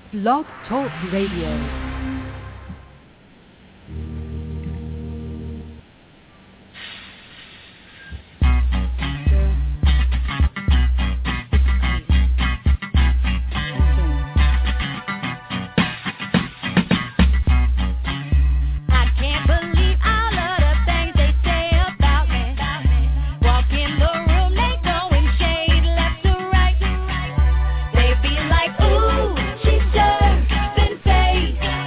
Blog Talk Radio. They be like, ooh, she's serving face.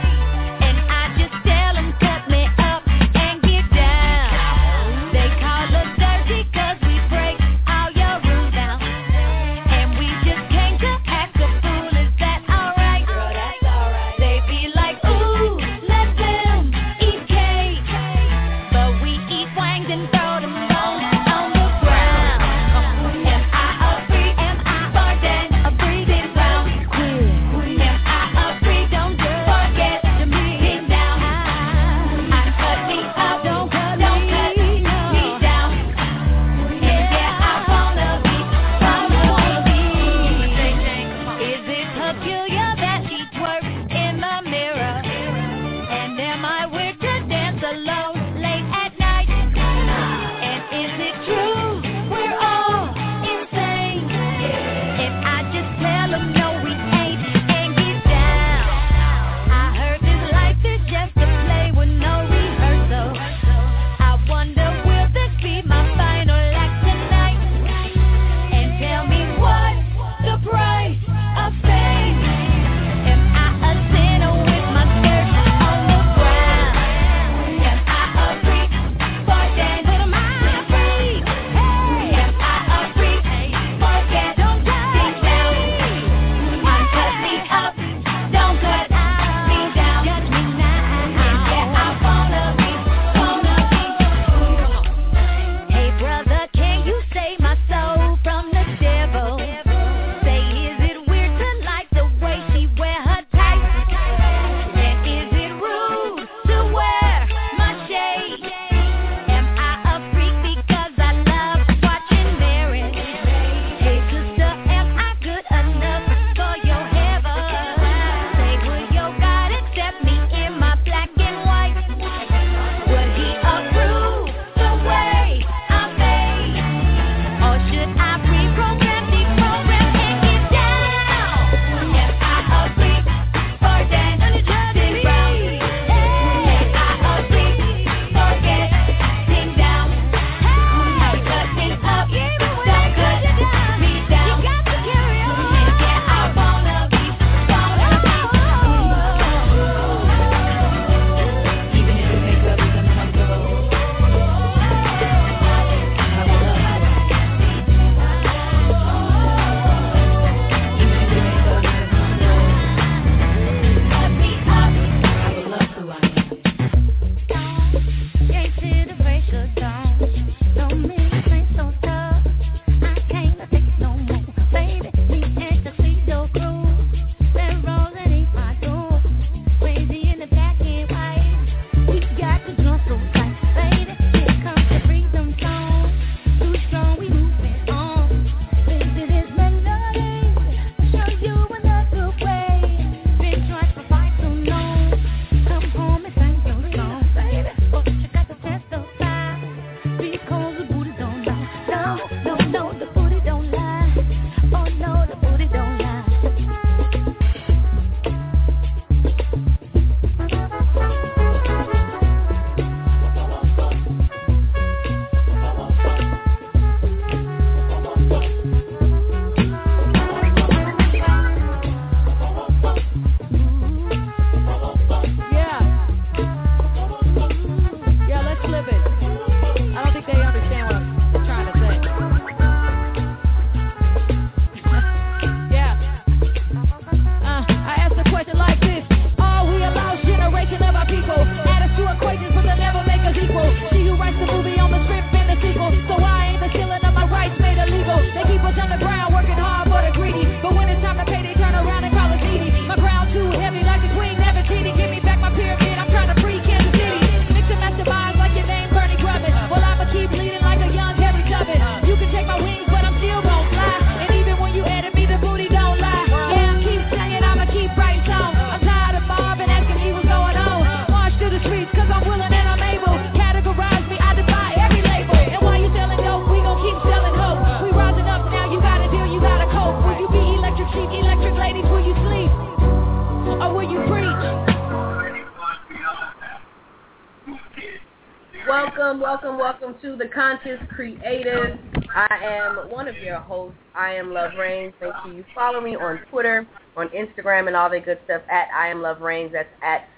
Welcome to the Conscious Creative. I am one of your hosts. I am Love Reigns. Make sure you follow me on Twitter, on Instagram, and all that good stuff at I am Love Reigns. That's at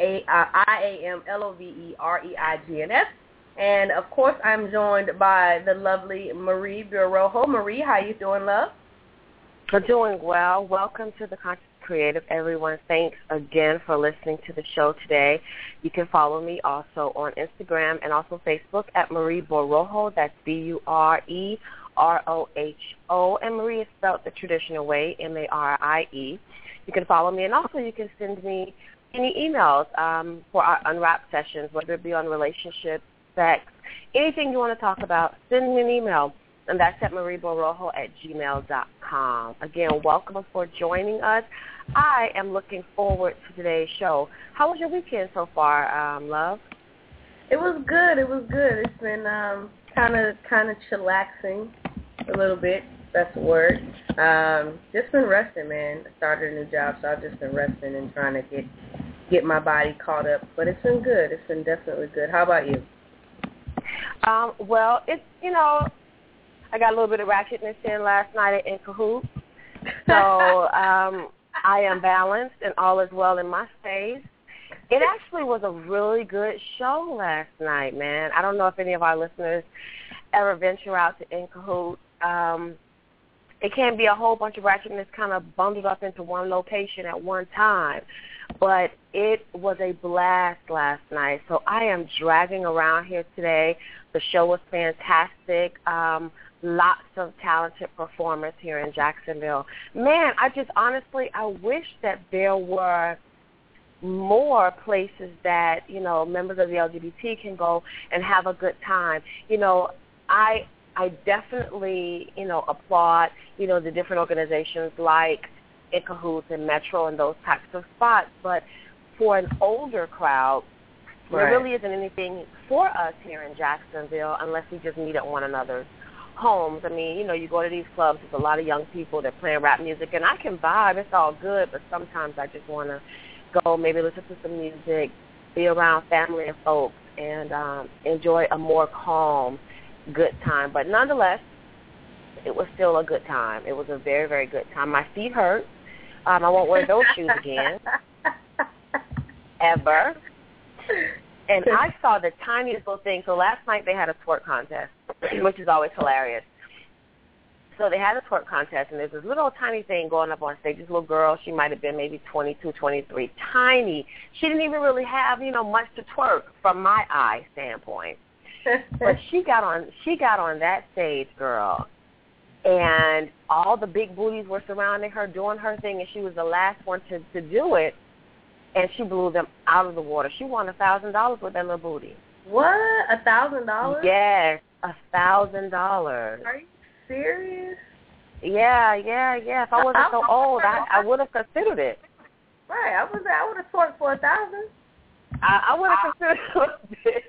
IAMLOVEREIGNS. And of course, I'm joined by the lovely Marie Bureau. Marie, how you doing, love? I'm doing well. Welcome to the Conscious Creative, everyone. Thanks again for listening to the show today. You can follow me also on Instagram and also Facebook at Marie Boroho. That's BUREROHO. And Marie is spelled the traditional way, MARIE. You can follow me, and also you can send me any emails for our Unwrapped sessions, whether it be on relationships, sex, anything you want to talk about, send me an email. And that's at marieboroho@gmail.com. Again, welcome for joining us. I am looking forward to today's show. How was your weekend so far, love? It was good. It's been kind of chillaxing a little bit. That's the word. Just been resting, man. I started a new job, so I've just been resting and trying to get my body caught up. But it's been good. It's been definitely good. How about you? Well, it's, I got a little bit of ratchetness in last night in Cahoots. So I am balanced and all is well in my space. It actually was a really good show last night, man. I don't know if any of our listeners ever venture out to In Cahoots. It can be a whole bunch of ratchetness kind of bundled up into one location at one time. But it was a blast last night. So I am dragging around here today. The show was fantastic. Lots of talented performers here in Jacksonville. Man, I wish that there were more places that, members of the LGBT can go and have a good time. I definitely, applaud, the different organizations like In Cahoots and Metro and those types of spots. But for an older crowd, there really isn't anything for us here in Jacksonville unless we just meet at one another's homes. I mean, you go to these clubs, there's a lot of young people that play rap music, and I can vibe, it's all good, but sometimes I just want to go maybe listen to some music, be around family and folks, and enjoy a more calm, good time. But nonetheless, it was still a good time. It was a very, very good time. My feet hurt. I won't wear those shoes again, ever. And I saw the tiniest little thing. So last night they had a twerk contest, which is always hilarious. So they had a twerk contest, and there's this little tiny thing going up on stage. This little girl, she might have been maybe 22, 23, tiny. She didn't even really have, much to twerk from my eye standpoint. But she got on that stage, girl, and all the big booties were surrounding her, doing her thing, and she was the last one to do it. And she blew them out of the water. She won $1,000 with that little booty. What? $1,000? Yes, $1,000. Are you serious? Yeah. If I wasn't so old, I would have considered it. Right. I would have twerked for $1,000. I would have considered it.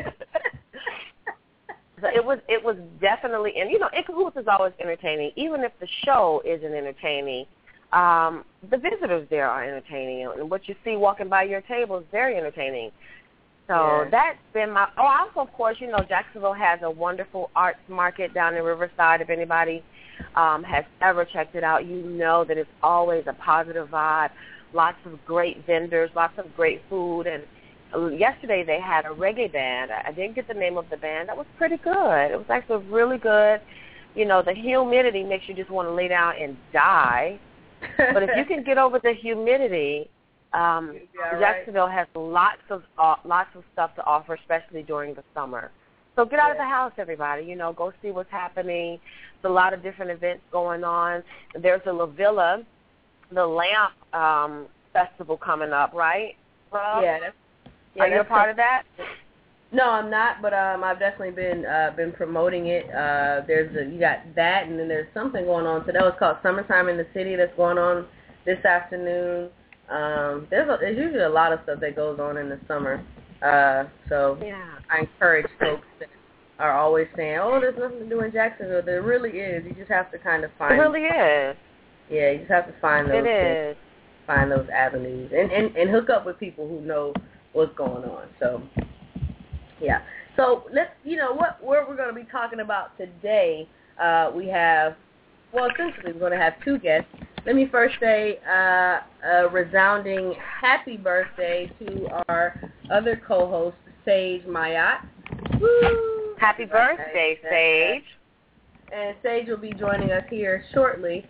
So it was definitely, and In Cahoots is always entertaining, even if the show isn't entertaining. The visitors there are entertaining, and what you see walking by your table is very entertaining. So that's been my. Oh, also, of course, Jacksonville has a wonderful arts market down in Riverside. If anybody has ever checked it out, you know that it's always a positive vibe. Lots of great vendors, lots of great food, and yesterday they had a reggae band. I didn't get the name of the band. That was pretty good. It was actually really good. The humidity makes you just want to lay down and die. But if you can get over the humidity, Jacksonville has lots of stuff to offer, especially during the summer. So get out of the house, everybody. Go see what's happening. There's a lot of different events going on. There's a La Villa, the Lamp Festival coming up, right? Yeah. Are you a part of that? No, I'm not, but I've definitely been promoting it. You got that, and then there's something going on today. It's called Summertime in the City that's going on this afternoon. There's usually a lot of stuff that goes on in the summer. So I encourage folks that are always saying, "Oh, there's nothing to do in Jacksonville." There really is. You just have to kind of find. It really is. Yeah, you just have to find those. It is. Find those avenues and hook up with people who know what's going on. So. Yeah. So let's, what we're going to be talking about today. We have, essentially we're going to have two guests. Let me first say a resounding happy birthday to our other co-host, Sage Mayat. Woo! Happy birthday, Sage. And Sage will be joining us here shortly.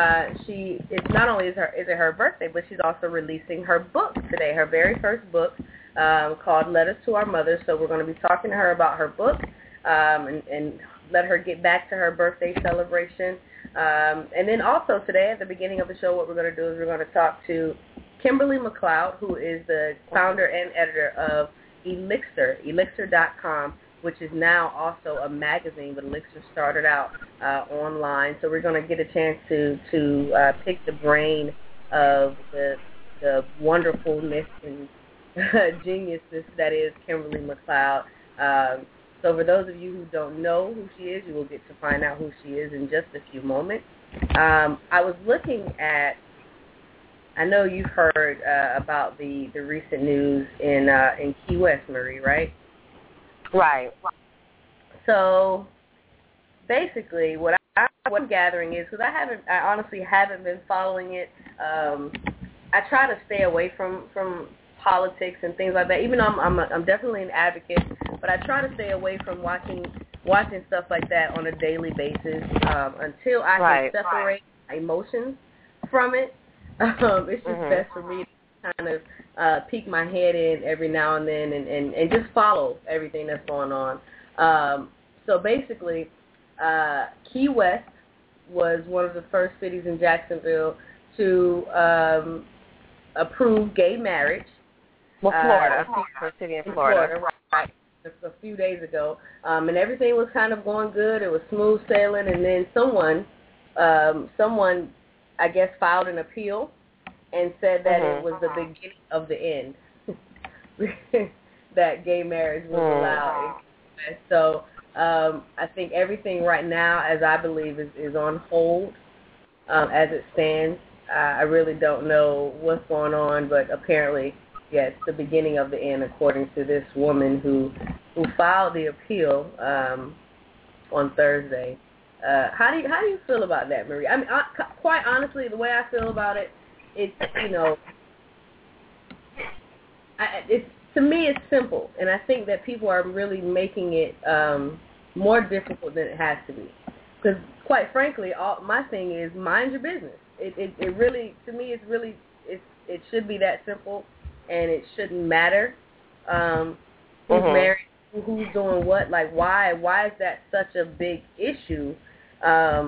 Not only is it her birthday, but she's also releasing her book today, her very first book called Letters to Our Mother. So we're going to be talking to her about her book and let her get back to her birthday celebration. And then also today at the beginning of the show, what we're going to do is we're going to talk to Kimberly McLeod, who is the founder and editor of Elixir, Elixir.com, which is now also a magazine, but Elixir started out online. So we're going to get a chance to pick the brain of the wonderfulness and geniusness that is Kimberly McLeod. So for those of you who don't know who she is, you will get to find out who she is in just a few moments. I was looking at, I know you've heard about the recent news in Key West, Marie, right? Right. So basically, what I'm gathering is, because I honestly haven't been following it. I try to stay away from politics and things like that. Even though I'm definitely an advocate, but I try to stay away from watching stuff like that on a daily basis until I can separate my emotions from it. It's just best for me to kind of peek my head in every now and then and just follow everything that's going on. So basically, Key West was one of the first cities in Jacksonville to approve gay marriage. Well, Florida, first city in Florida. Right, a few days ago. And everything was kind of going good. It was smooth sailing, and then someone, I guess, filed an appeal and said that it was the beginning of the end, that gay marriage was allowed. So I think everything right now, as I believe, is on hold as it stands. I really don't know what's going on, but apparently, yes, the beginning of the end, according to this woman who filed the appeal on Thursday. How do you feel about that, Marie? I mean, quite honestly, the way I feel about it, it's to me it's simple, and I think that people are really making it more difficult than it has to be. Because quite frankly, my thing is mind your business. It really, to me, it should be that simple, and it shouldn't matter who's married, who's doing what. Like, why is that such a big issue? I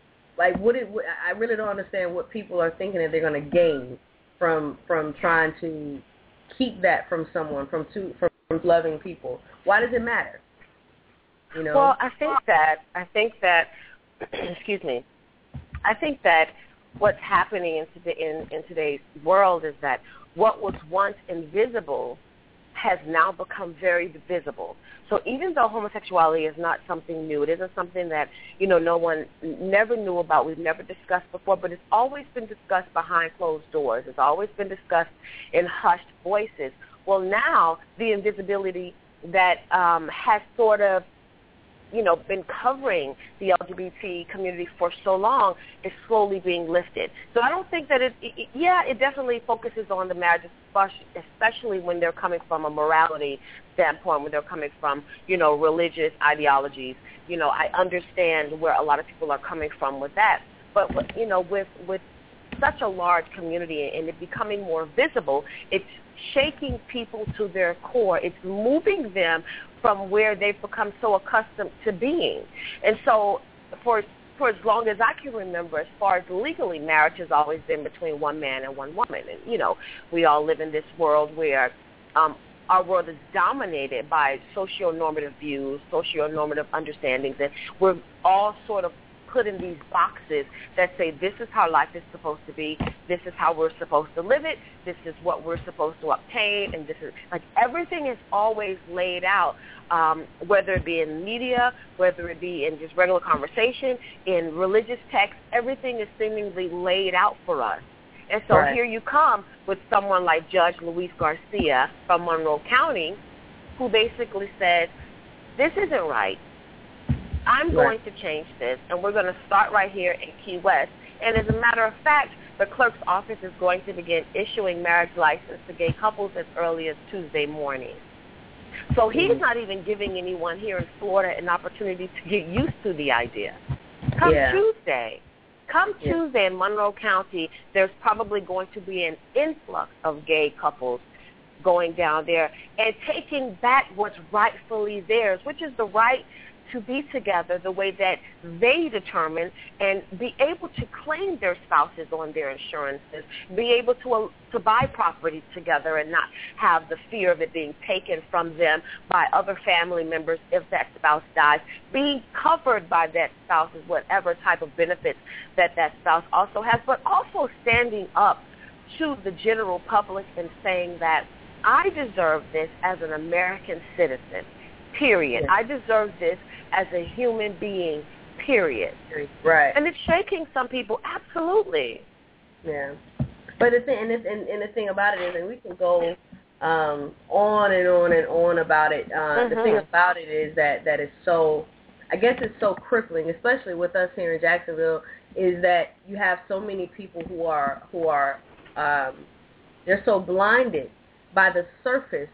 really don't understand what people are thinking that they're going to gain from trying to keep that from someone, from loving people. Why does it matter? Well, I think that excuse me. I think that what's happening in today's world is that what was once invisible has now become very visible. So even though homosexuality is not something new, it isn't something that, no one never knew about, we've never discussed before, but it's always been discussed behind closed doors. It's always been discussed in hushed voices. Well, now the invisibility that has sort of been covering the LGBT community for so long is slowly being lifted. So I don't think that it definitely focuses on the marriage, especially when they're coming from a morality standpoint, when they're coming from, religious ideologies. I understand where a lot of people are coming from with that. But, with such a large community and it becoming more visible, it's shaking people to their core. It's moving them from where they've become so accustomed to being. And so for as long as I can remember, as far as legally, marriage has always been between one man and one woman. And, we all live in this world where our world is dominated by socio-normative views, socio-normative understandings, and we're all sort of put in these boxes that say this is how life is supposed to be, this is how we're supposed to live it, this is what we're supposed to obtain, and this is, everything is always laid out, whether it be in media, whether it be in just regular conversation, in religious texts, everything is seemingly laid out for us. And so Here you come with someone like Judge Luis Garcia from Monroe County, who basically says, this isn't right. I'm going to change this, and we're going to start right here in Key West. And as a matter of fact, the clerk's office is going to begin issuing marriage license to gay couples as early as Tuesday morning. So he's not even giving anyone here in Florida an opportunity to get used to the idea. Come Tuesday in Monroe County, there's probably going to be an influx of gay couples going down there and taking back what's rightfully theirs, which is the right to be together the way that they determine and be able to claim their spouses on their insurances, be able to buy property together and not have the fear of it being taken from them by other family members if that spouse dies, being covered by that spouse's whatever type of benefits that spouse also has, but also standing up to the general public and saying that I deserve this as an American citizen, period. I deserve this as a human being, period. Right. And it's shaking some people, absolutely. Yeah. But the thing about it is, and we can go on and on and on about it. The thing about it is that it's so, I guess it's so crippling, especially with us here in Jacksonville, is that you have so many people who are they're so blinded by the surface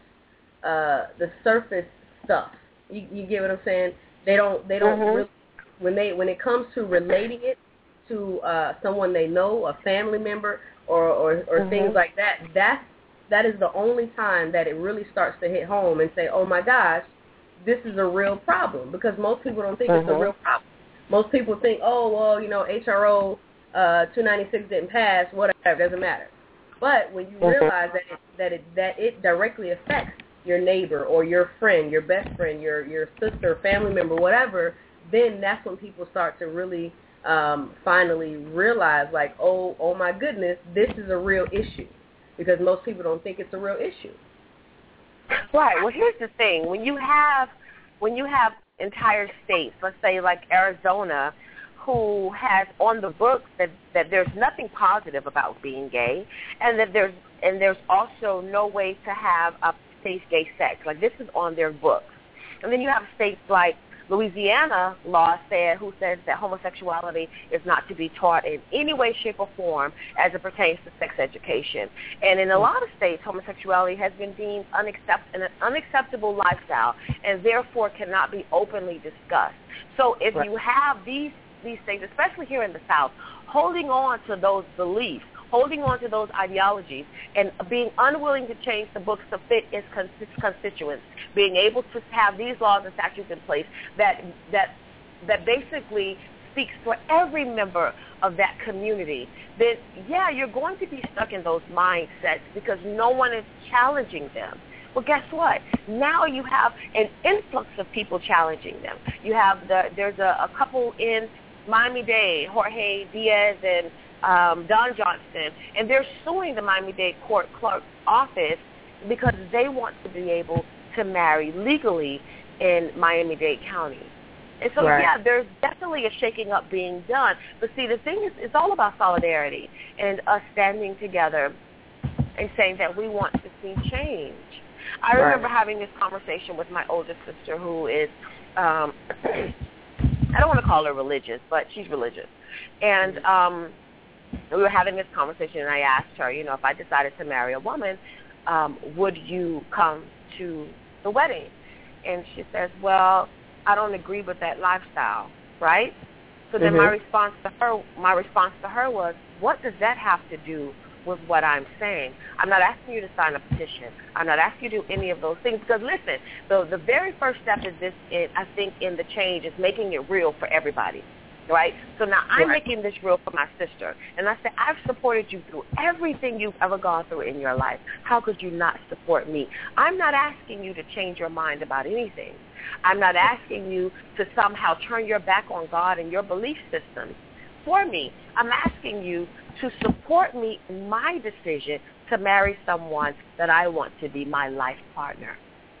stuff. You get what I'm saying? They don't really, when it comes to relating it to someone they know, a family member, or things like that. That is the only time that it really starts to hit home and say, oh my gosh, this is a real problem, because most people don't think it's a real problem. Most people think, oh well, HRO 296 didn't pass, whatever, doesn't matter. But when you realize that it directly affects your neighbor or your friend, your best friend, your sister, family member, whatever, then that's when people start to really finally realize, like, oh my goodness, this is a real issue, because most people don't think it's a real issue. Right. Well, here's the thing: when you have entire states, let's say like Arizona, who has on the books that there's nothing positive about being gay, and that there's also no way to have a safe gay sex. Like, this is on their books. And then you have states like Louisiana law who says that homosexuality is not to be taught in any way, shape, or form as it pertains to sex education. And in a lot of states, homosexuality has been deemed an unacceptable lifestyle and therefore cannot be openly discussed. So if you have these things, especially here in the South, holding on to those beliefs, holding on to those ideologies, and being unwilling to change the books to fit its constituents, being able to have these laws and statutes in place that basically speaks for every member of that community, then, yeah, you're going to be stuck in those mindsets because no one is challenging them. Well, guess what? Now you have an influx of people challenging them. You have there's a couple in Miami-Dade, Jorge Diaz and Don Johnson, and they're suing the Miami-Dade court clerk's office because they want to be able to marry legally in Miami-Dade County. And so, yeah, there's definitely a shaking up being done. But see, the thing is, it's all about solidarity and us standing together and saying that we want to see change. I remember having this conversation with my oldest sister, who is, I don't want to call her religious, but she's religious. And we were having this conversation, and I asked her, if I decided to marry a woman, would you come to the wedding? And she says, well, I don't agree with that lifestyle, right? So then my response to her was, what does that have to do with what I'm saying? I'm not asking you to sign a petition. I'm not asking you to do any of those things, because listen, the very first step I think in the change is making it real for everybody. Right? So now I'm making this real for my sister. And I said, I've supported you through everything you've ever gone through in your life. How could you not support me? I'm not asking you to change your mind about anything. I'm not asking you to somehow turn your back on God and your belief system for me. I'm asking you to support me in my decision to marry someone that I want to be my life partner.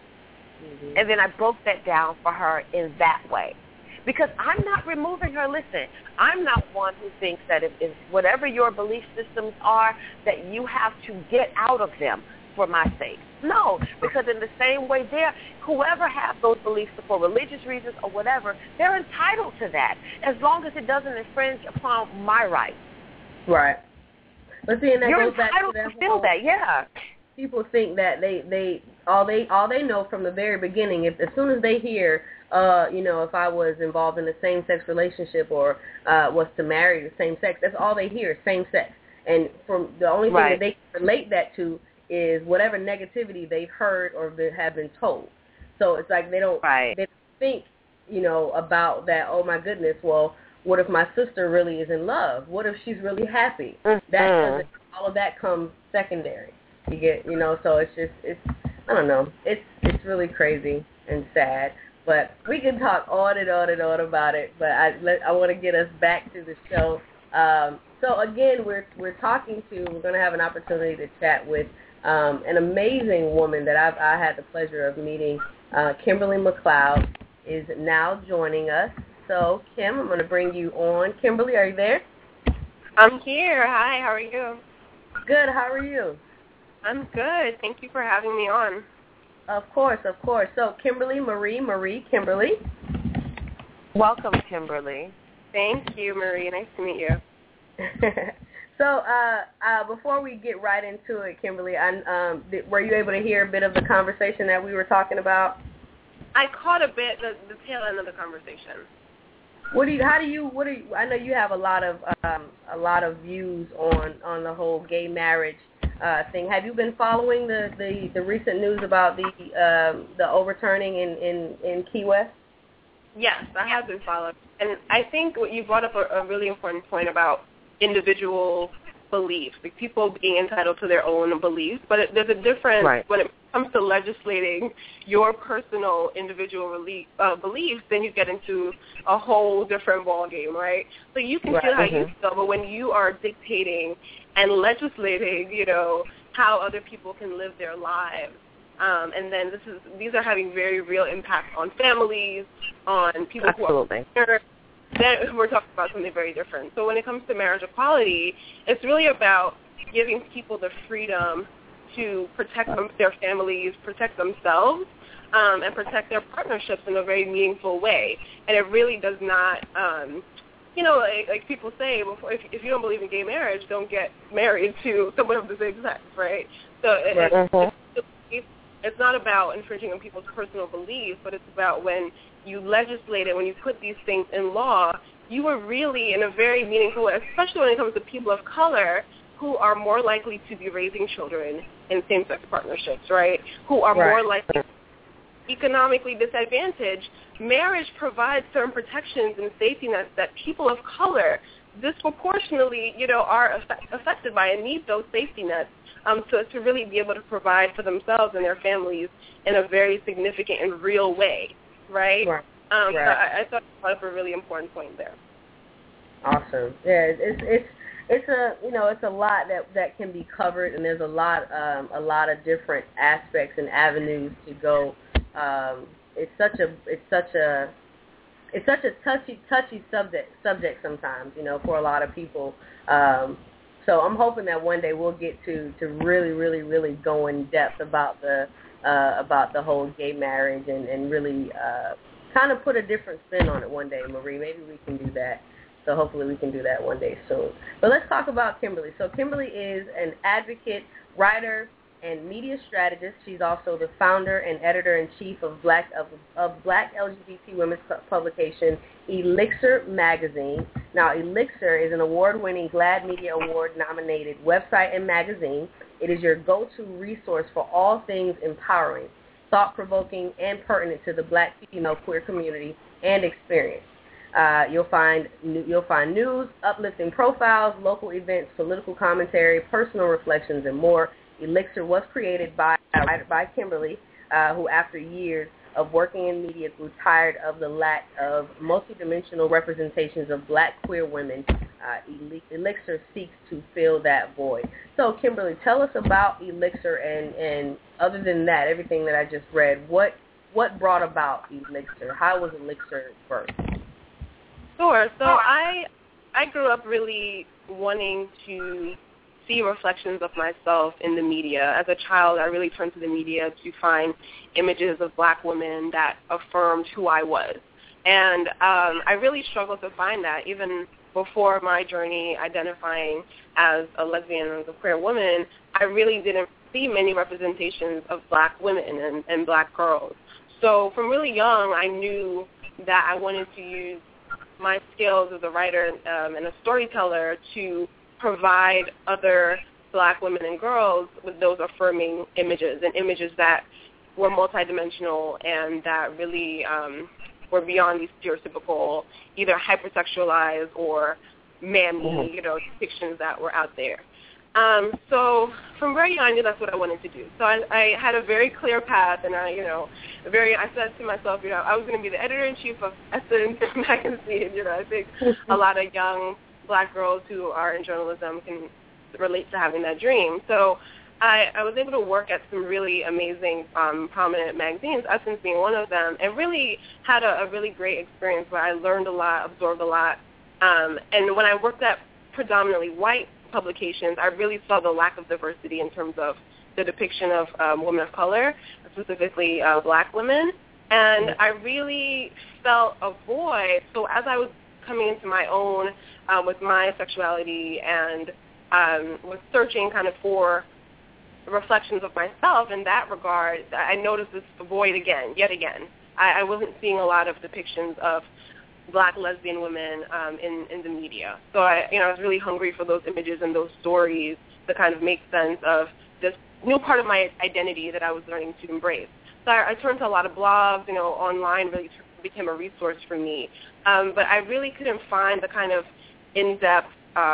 And then I broke that down for her in that way. Because I'm not removing her. Listen, I'm not one who thinks that if whatever your belief systems are, that you have to get out of them. for my sake. No, because in the same way whoever has those beliefs for religious reasons or whatever, they're entitled to that as long as it doesn't infringe upon my rights. Right. But see, and that You're goes back to entitled to feel that, yeah. People think that they all they know from the very beginning, as soon as they hear, if I was involved in a same-sex relationship or was to marry the same sex, that's all they hear, same sex. And from the only thing that they can relate that to is whatever negativity they've heard or have been told. So it's like they don't think, about that, oh my goodness, well, what if my sister really is in love? What if she's really happy? That all of that comes secondary. You get, so it's I don't know. It's really crazy and sad. But we can talk on and on and on about it. But I want to get us back to the show. So again, we're going to have an opportunity to chat with an amazing woman that I had the pleasure of meeting. Kimberly McLeod is now joining us. So Kim, I'm going to bring you on. Kimberly, are you there? I'm here. Hi, how are you? Good. How are you? I'm good. Thank you for having me on. Of course. So Kimberly, Marie, Kimberly. Welcome, Kimberly. Thank you, Marie. Nice to meet you. So before we get right into it, Kimberly, were you able to hear a bit of the conversation that we were talking about? I caught a bit, the tail end of the conversation. I know you have a lot of views on the whole gay marriage thing. Have you been following the recent news about the overturning in Key West? Yes, I have been following. And I think what you brought up a really important point about individual beliefs, like people being entitled to their own beliefs, but there's a difference when it comes to legislating your personal individual beliefs, then you get into a whole different ballgame, right? So you can feel how you feel, but when you are dictating and legislating, how other people can live their lives, and then these are having very real impact on families, on people who are parents. Then we're talking about something very different. So when it comes to marriage equality, it's really about giving people the freedom to protect their families, protect themselves, and protect their partnerships in a very meaningful way. And it really does not, like people say, if you don't believe in gay marriage, don't get married to someone of the same sex, right? So it's not about infringing on people's personal beliefs, but it's about when you legislate it, when you put these things in law, you are really in a very meaningful way, especially when it comes to people of color who are more likely to be raising children in same-sex partnerships, right? Who are more likely economically disadvantaged. Marriage provides certain protections and safety nets that people of color disproportionately, are affected by and need those safety nets. So to really be able to provide for themselves and their families in a very significant and real way, right? So I thought you brought up a really important point there. Awesome. Yeah, it's a lot that can be covered, and there's a lot of different aspects and avenues to go. It's such a touchy subject sometimes, for a lot of people. So I'm hoping that one day we'll get to really, really, really go in depth about the whole gay marriage and really kind of put a different spin on it one day, Marie. Maybe we can do that. So hopefully we can do that one day soon. But let's talk about Kimberly. So Kimberly is an advocate, writer, and media strategist. She's also the founder and editor-in-chief of Black LGBT women's publication, Elixir Magazine. Now, Elixir is an award-winning GLAAD Media Award-nominated website and magazine. It is your go-to resource for all things empowering, thought-provoking, and pertinent to the Black female queer community and experience. You'll find news, uplifting profiles, local events, political commentary, personal reflections, and more. Elixir was created by Kimberly, who after years of working in media grew tired of the lack of multidimensional representations of Black queer women. Elixir seeks to fill that void. So, Kimberly, tell us about Elixir, and other than that, everything that I just read, what brought about Elixir? How was Elixir birthed? Sure. So I grew up really wanting to see reflections of myself in the media. As a child, I really turned to the media to find images of black women that affirmed who I was. And I really struggled to find that even before my journey identifying as a lesbian and as a queer woman. I really didn't see many representations of black women and black girls. So from really young, I knew that I wanted to use my skills as a writer and a storyteller to provide other black women and girls with those affirming images and images that were multidimensional and that really were beyond these stereotypical, either hypersexualized or mammy, depictions that were out there. So from very young, I knew that's what I wanted to do. So I had a very clear path, and I said to myself, I was going to be the editor-in-chief of Essence magazine. I think a lot of young black girls who are in journalism can relate to having that dream. So I was able to work at some really amazing, prominent magazines, Essence being one of them, and really had a really great experience where I learned a lot, absorbed a lot. And when I worked at predominantly white publications, I really saw the lack of diversity in terms of the depiction of women of color, specifically black women. And I really felt a void. So as I was coming into my own with my sexuality and was searching kind of for reflections of myself in that regard, I noticed this void yet again. I wasn't seeing a lot of depictions of black lesbian women in the media. So I was really hungry for those images and those stories to kind of make sense of this new part of my identity that I was learning to embrace. So I turned to a lot of blogs, online really became a resource for me. But I really couldn't find the kind of in-depth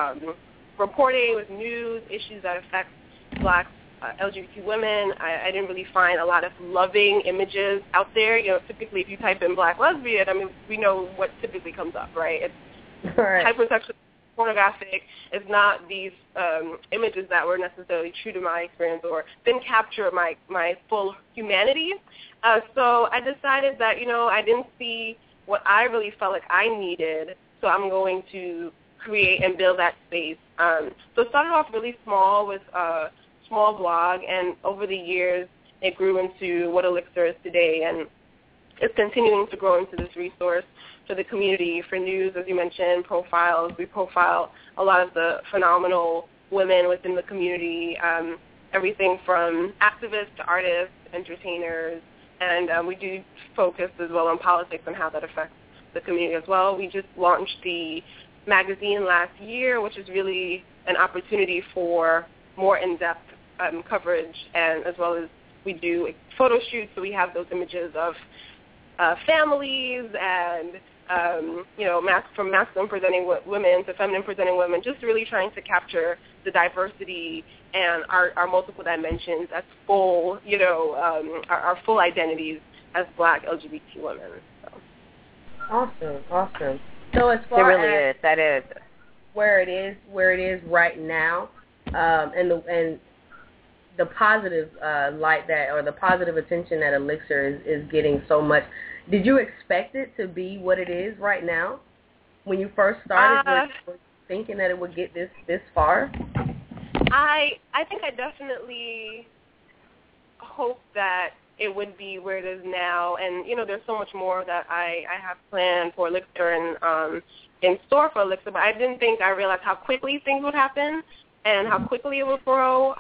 reporting with news, issues that affect black LGBT women. I didn't really find a lot of loving images out there. Typically if you type in black lesbian, we know what typically comes up, right? It's hypersexual, pornographic. It's not these images that were necessarily true to my experience or didn't capture my full humanity. So I decided that, I didn't see what I really felt like I needed, so I'm going to create and build that space. So it started off really small with small blog, and over the years it grew into what Elixir is today, and it's continuing to grow into this resource for the community, for news, as you mentioned, profiles. We profile a lot of the phenomenal women within the community, everything from activists to artists, entertainers, and we do focus as well on politics and how that affects the community as well. We just launched the magazine last year, which is really an opportunity for more in-depth coverage, and as well as we do photo shoots, so we have those images of families and from masculine presenting women to feminine presenting women, just really trying to capture the diversity and our multiple dimensions as full, our full identities as black LGBT women. So. Awesome. So as far as that is where it is right now, and the positive light that, or the positive attention that Elixir is getting so much. Did you expect it to be what it is right now? When you first started, were you thinking that it would get this far? I think I definitely hoped that it would be where it is now, and there's so much more that I have planned for Elixir and in store for Elixir, but I didn't think I realized how quickly things would happen and how quickly it would grow.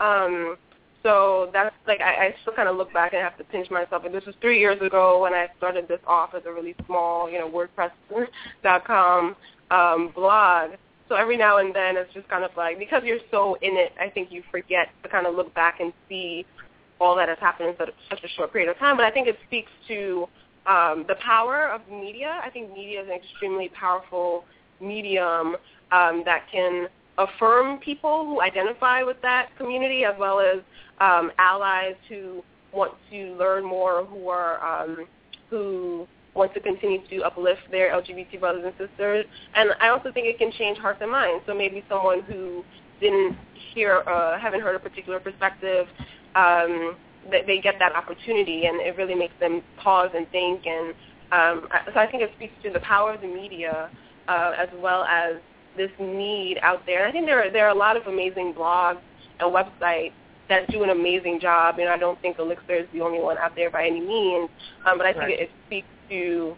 So that's I still kind of look back and have to pinch myself. And this was 3 years ago when I started this off as a really small, WordPress.com blog. So every now and then it's just kind of because you're so in it, I think you forget to kind of look back and see all that has happened in such a short period of time. But I think it speaks to the power of media. I think media is an extremely powerful medium that can affirm people who identify with that community, as well as allies who want to learn more, who want to continue to uplift their LGBT brothers and sisters. And I also think it can change hearts and minds. So maybe someone who didn't haven't heard a particular perspective, they get that opportunity, and it really makes them pause and think. And so I think it speaks to the power of the media, as well as this need out there. And I think there are a lot of amazing blogs and websites that do an amazing job, and I don't think Elixir is the only one out there by any means, but I think it speaks to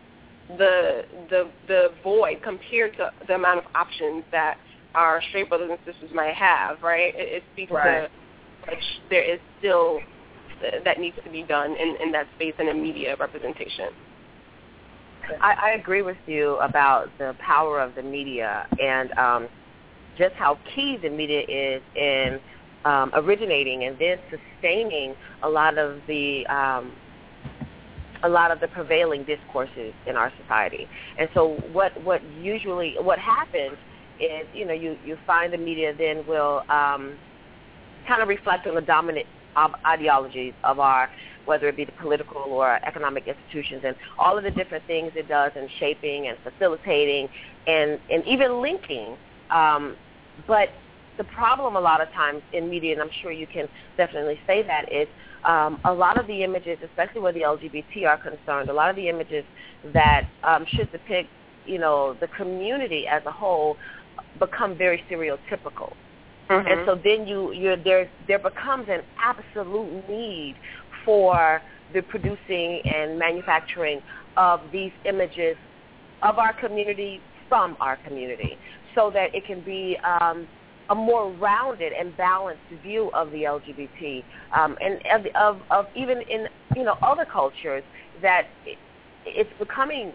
the void compared to the amount of options that our straight brothers and sisters might have, right? It speaks to there is still that needs to be done in that space and in media representation. I agree with you about the power of the media and just how key the media is in originating and then sustaining a lot of the prevailing discourses in our society. And so what happens is, you find the media then will kind of reflect on the dominant ideologies of our, whether it be the political or economic institutions, and all of the different things it does in shaping and facilitating and even linking. But the problem a lot of times in media, and I'm sure you can definitely say that, is a lot of the images, especially where the LGBT are concerned, a lot of the images that should depict, the community as a whole become very stereotypical. Mm-hmm. And so then there becomes an absolute need for the producing and manufacturing of these images of our community from our community, so that it can be a more rounded and balanced view of the LGBT, and of even in other cultures, that it's becoming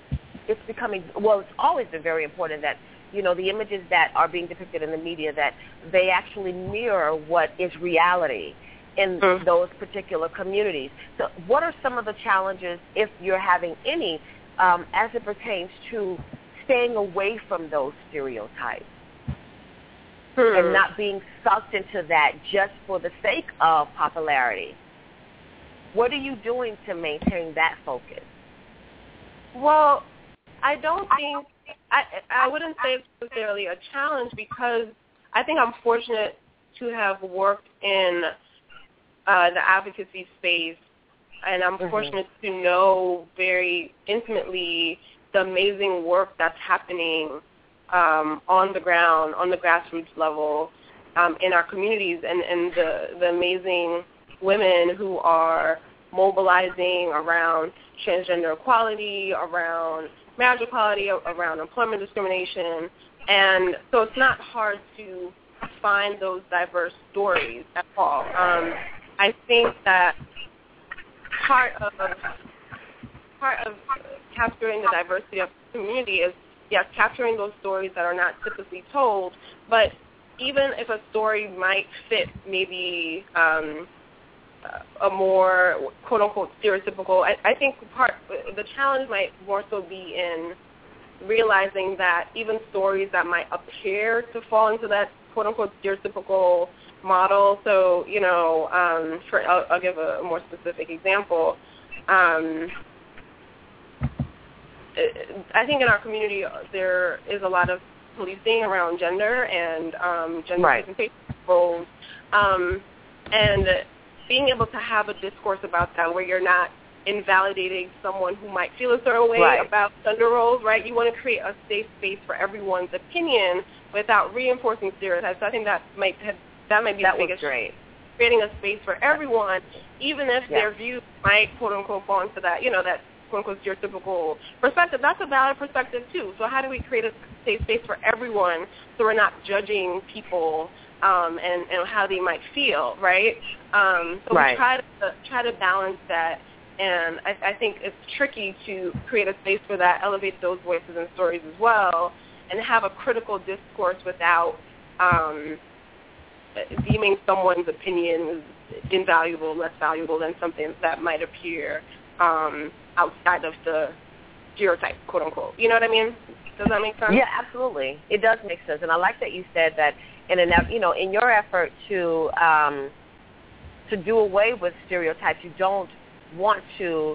well, it's always been very important that the images that are being depicted in the media, that they actually mirror what is reality in those particular communities. So what are some of the challenges, if you're having any, as it pertains to staying away from those stereotypes and not being sucked into that just for the sake of popularity? What are you doing to maintain that focus? Well, I don't think, I wouldn't say it's necessarily a challenge, because I think I'm fortunate to have worked in the advocacy space, and I'm fortunate to know very intimately the amazing work that's happening on the ground, on the grassroots level, in our communities, and the amazing women who are mobilizing around transgender equality, around marriage equality, around employment discrimination. And so it's not hard to find those diverse stories at all. I think that part of capturing the diversity of the community is, yes, capturing those stories that are not typically told, but even if a story might fit maybe a more quote-unquote stereotypical, I think the challenge might more so be in realizing that even stories that might appear to fall into that quote-unquote stereotypical model, so, I'll give a more specific example. I think in our community there is a lot of policing around gender and gender presentation roles, and being able to have a discourse about that where you're not invalidating someone who might feel a certain way about gender roles, right? You want to create a safe space for everyone's opinion without reinforcing stereotypes. So I think that might be the biggest. Great. Creating a space for everyone, even if their views might quote unquote fall into that, that quote unquote stereotypical perspective. That's a valid perspective too. So how do we create a safe space for everyone so we're not judging people and how they might feel, right? So we try to balance that, and I think it's tricky to create a space for that, elevate those voices and stories as well, and have a critical discourse without deeming someone's opinion as invaluable, less valuable than something that might appear outside of the stereotype, quote unquote. You know what I mean? Does that make sense? Yeah, absolutely. It does make sense, and I like that you said that in your effort to do away with stereotypes, you don't want to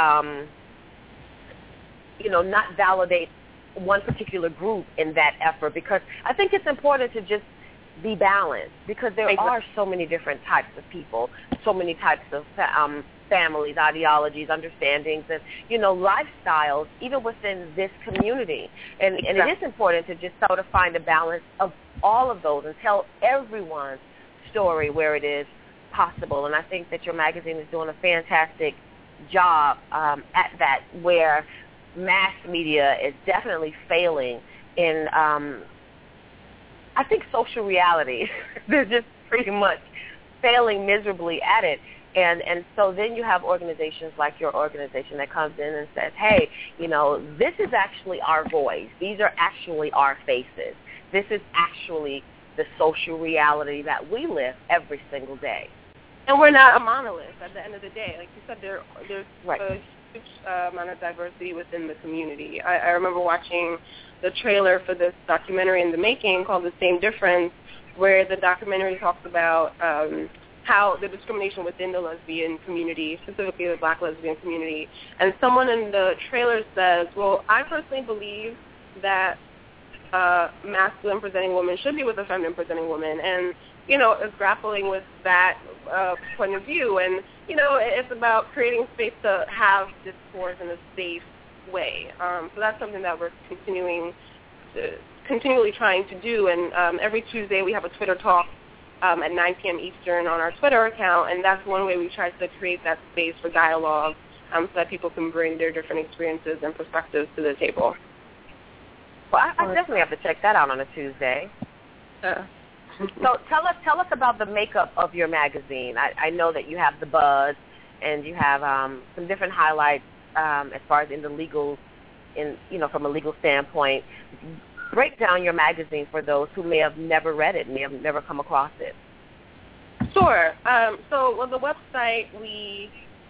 not validate one particular group in that effort, because I think it's important to just be balanced, because there are so many different types of people, so many types of families, ideologies, understandings, and, lifestyles, even within this community. And it is important to just sort of find a balance of all of those and tell everyone's story where it is possible. And I think that your magazine is doing a fantastic job at that, where mass media is definitely failing in, I think, social reality. They're just pretty much failing miserably at it. And so then you have organizations like your organization that comes in and says, hey, this is actually our voice. These are actually our faces. This is actually the social reality that we live every single day. And we're not a monolith at the end of the day. Like you said, there's a huge amount of diversity within the community. I remember watching the trailer for this documentary in the making called The Same Difference, where the documentary talks about how the discrimination within the lesbian community, specifically the Black lesbian community. And someone in the trailer says, well, I personally believe that masculine-presenting women should be with a feminine-presenting woman, and, is grappling with that point of view. And, it's about creating space to have discourse in a safe way. So that's something that we're continually trying to do. And every Tuesday we have a Twitter talk at 9 p.m. Eastern on our Twitter account, and that's one way we try to create that space for dialogue so that people can bring their different experiences and perspectives to the table. Well, I definitely have to check that out on a Tuesday. So tell us about the makeup of your magazine. I know that you have the buzz, and you have some different highlights as far as in the legal, from a legal standpoint. Break down your magazine for those who may have never read it, may have never come across it. Sure. So on the website, we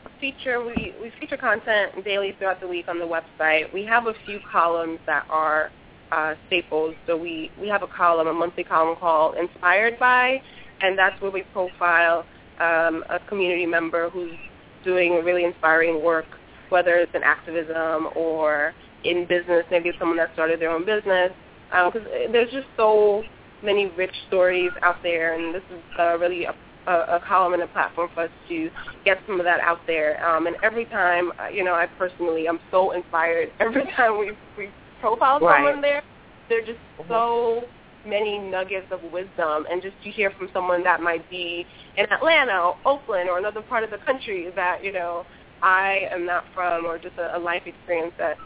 feature content daily throughout the week on the website. We have a few columns that are staples. So we have a monthly column called Inspired By, and that's where we profile a community member who's doing really inspiring work, whether it's in activism or in business. Maybe it's someone that started their own business. Because there's just so many rich stories out there, and this is really a column and a platform for us to get some of that out there. And every time, I personally am so inspired. Every time we profile someone there are just so many nuggets of wisdom, and just to hear from someone that might be in Atlanta or Oakland or another part of the country that, I am not from, or just a life experience that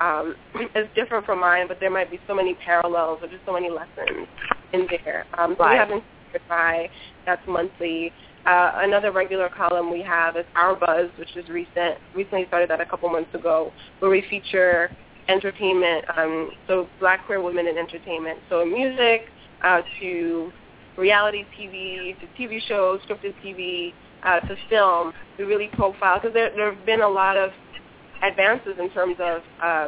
is different from mine, but there might be so many parallels or just so many lessons in there. So we have Inspired By, that's monthly. Another regular column we have is Our Buzz, which is recently started that a couple months ago, where we feature entertainment, so Black queer women in entertainment, so music to reality TV, to TV shows, scripted TV, to film. We really profile, because there have been a lot of advances in terms of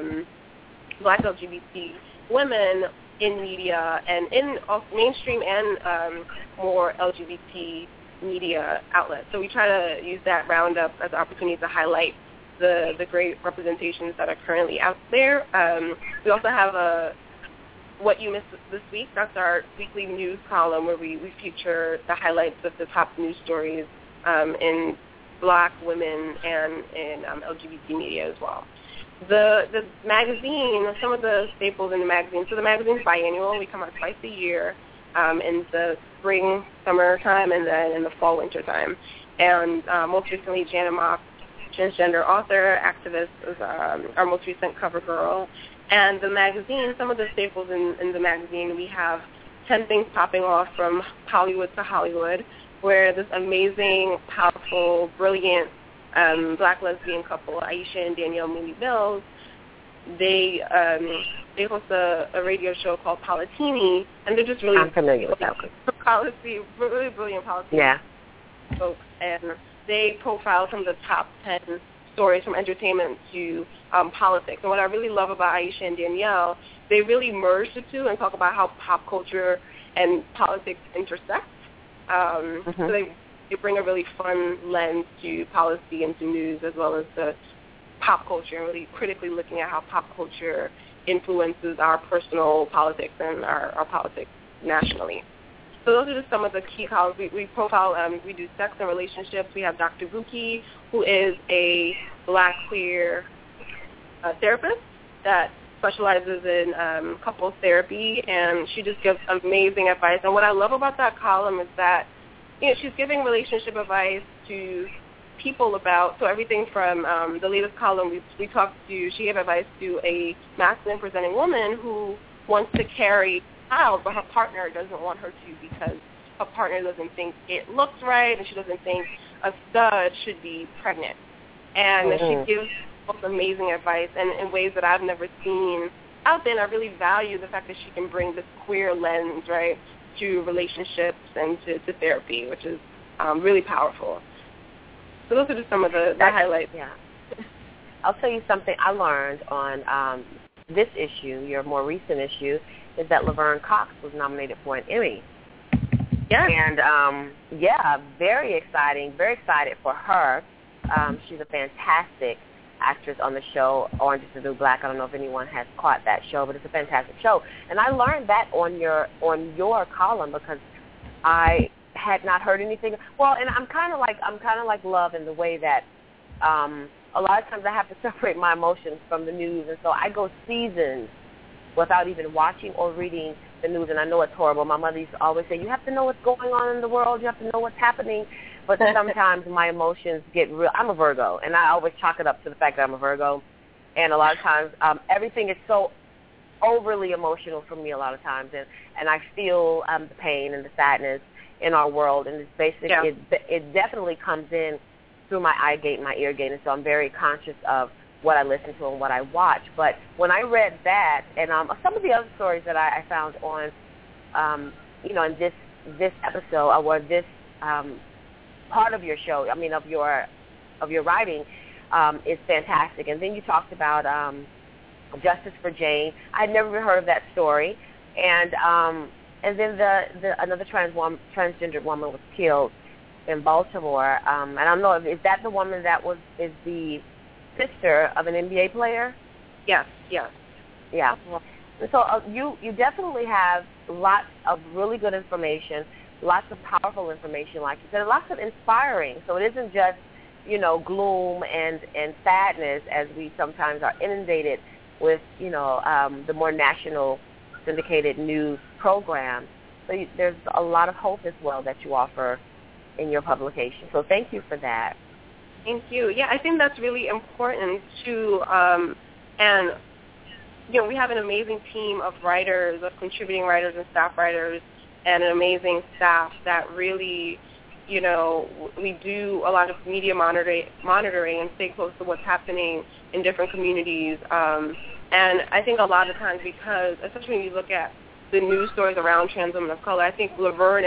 Black LGBT women in media and in mainstream and more LGBT media outlets. So we try to use that roundup as an opportunity to highlight the great representations that are currently out there. We also have What You Missed This Week. That's our weekly news column where we feature the highlights of the top news stories in Black women and in LGBT media as well. The magazine, some of the staples in the magazine, so the magazine's biannual. We come out twice a year in the spring, summer time, and then in the fall, winter time. And most recently, Jana Mock, transgender author, activist, is our most recent cover girl. And the magazine, some of the staples in the magazine, we have 10 things popping off from Hollywood to Hollywood, where this amazing, powerful, brilliant Black lesbian couple, Aisha and Danielle Mooney Mills, they host a radio show called Politini, and they're just really... I'm familiar with that one. Really brilliant policy folks, and they profile some of the top 10 stories from entertainment to politics. And what I really love about Aisha and Danielle, they really merge the two and talk about how pop culture and politics intersect. So they bring a really fun lens to policy and to news, as well as the pop culture, and really critically looking at how pop culture influences our personal politics and our politics nationally. So those are just some of the key columns. We profile, we do sex and relationships. We have Dr. Buki, who is a Black queer therapist that specializes in couples therapy, and she just gives amazing advice. And what I love about that column is that, she's giving relationship advice to people about, so everything from the latest column, she gave advice to a masculine presenting woman who wants to carry a child, but her partner doesn't want her to because her partner doesn't think it looks right, and she doesn't think a stud should be pregnant. And she gives amazing advice and in ways that I've never seen out there, and I really value the fact that she can bring this queer lens, right, to relationships and to therapy, which is really powerful. So those are just some of the highlights. Yeah. I'll tell you something I learned on this issue, your more recent issue, is that Laverne Cox was nominated for an Emmy. Yeah. And, very exciting, very excited for her. She's a fantastic actress on the show Orange is the New Black. I don't know if anyone has caught that show, but it's a fantastic show. And I learned that on your column because I had not heard anything. Well, and I'm kind of like Love in the way that a lot of times I have to separate my emotions from the news, and so I go seasons without even watching or reading the news. And I know it's horrible. My mother used to always say, you have to know what's going on in the world. You have to know what's happening. But sometimes my emotions get real. I'm a Virgo, and I always chalk it up to the fact that I'm a Virgo. And a lot of times everything is so overly emotional for me a lot of times. And I feel the pain and the sadness in our world. And it's basic. Yeah. It definitely comes in through my eye gate and my ear gate. And so I'm very conscious of what I listen to and what I watch. But when I read that and some of the other stories that I found on, in this episode or this part of your show, of your writing, is fantastic. And then you talked about Justice for Jane. I had never heard of that story. And then another transgendered woman was killed in Baltimore. And I don't know, is that the woman that is the sister of an NBA player? Yes. Yeah. And so you definitely have lots of really good information, lots of powerful information, like you said, lots of inspiring. So it isn't just, gloom and sadness as we sometimes are inundated with, the more national syndicated news programs. So there's a lot of hope as well that you offer in your publication. So thank you for that. Thank you. Yeah, I think that's really important too. And, we have an amazing team of writers, of contributing writers and staff writers, and an amazing staff that really, we do a lot of media monitoring and stay close to what's happening in different communities. And I think a lot of times because, especially when you look at the news stories around trans women of color, I think Laverne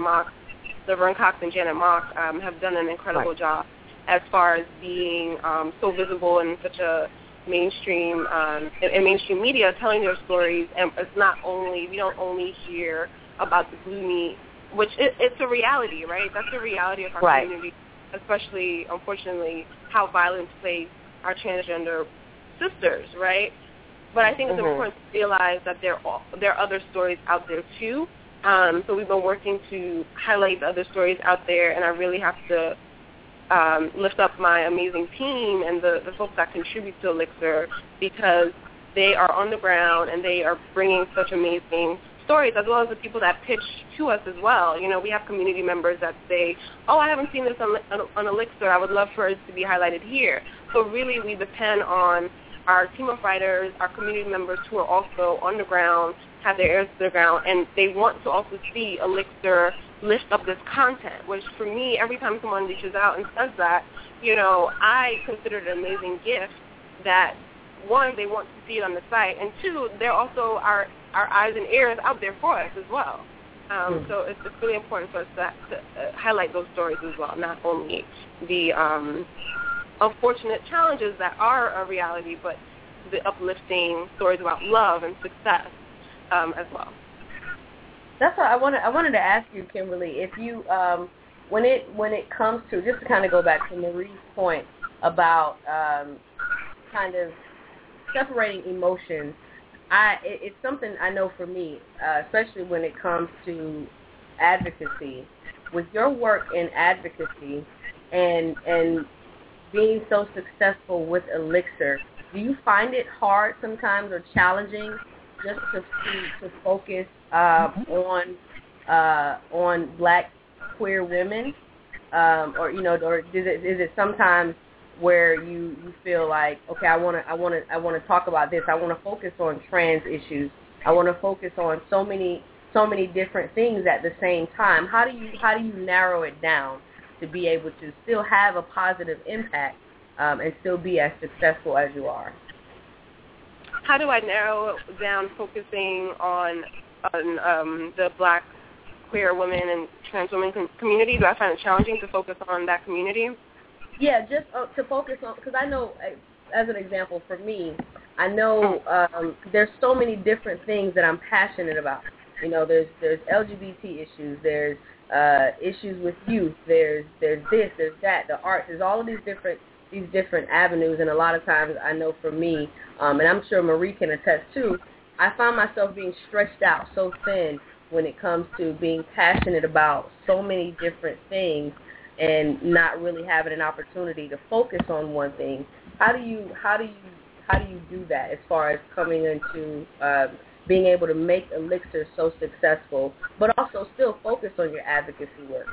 Cox and Janet Mock have done an incredible job as far as being so visible in such a mainstream in mainstream media, telling their stories. And it's not only, we don't only hear about the gloomy, which it's a reality, right? That's the reality of our community, especially, unfortunately, how violence plagues our transgender sisters, right? But I think it's important to realize that there are other stories out there, too. So we've been working to highlight the other stories out there, and I really have to lift up my amazing team and the folks that contribute to Elixir, because they are on the ground and they are bringing such amazing stories, as well as the people that pitch to us as well. We have community members that say, oh, I haven't seen this on Elixir. I would love for it to be highlighted here. So really we depend on our team of writers, our community members who are also on the ground, have their ears to the ground, and they want to also see Elixir lift up this content, which for me, every time someone reaches out and says that, I consider it an amazing gift that, one, they want to see it on the site, and two, they're also our eyes and ears out there for us as well. So it's really important for us to highlight those stories as well, not only the unfortunate challenges that are a reality, but the uplifting stories about love and success as well. That's what I wanted to ask you, Kimberly, if you when it comes to, just to kind of go back to Marie's point about kind of separating emotions, it's something I know for me, especially when it comes to advocacy. With your work in advocacy and being so successful with Elixir, do you find it hard sometimes or challenging just to focus on Black queer women, or is it sometimes where you feel like, okay, I want to talk about this, I want to focus on trans issues, I want to focus on so many different things at the same time? How do you narrow it down to be able to still have a positive impact and still be as successful as you are? How do I narrow down focusing on the Black queer women and trans women community? Do I find it challenging to focus on that community? Yeah, just to focus on, because I know, as an example for me, I know there's so many different things that I'm passionate about. There's LGBT issues, there's issues with youth, there's this, there's that, the arts, there's all of these different avenues, and a lot of times I know for me, and I'm sure Marie can attest too, I find myself being stretched out so thin when it comes to being passionate about so many different things and not really having an opportunity to focus on one thing. How do you do that as far as coming into being able to make Elixir so successful, but also still focus on your advocacy work?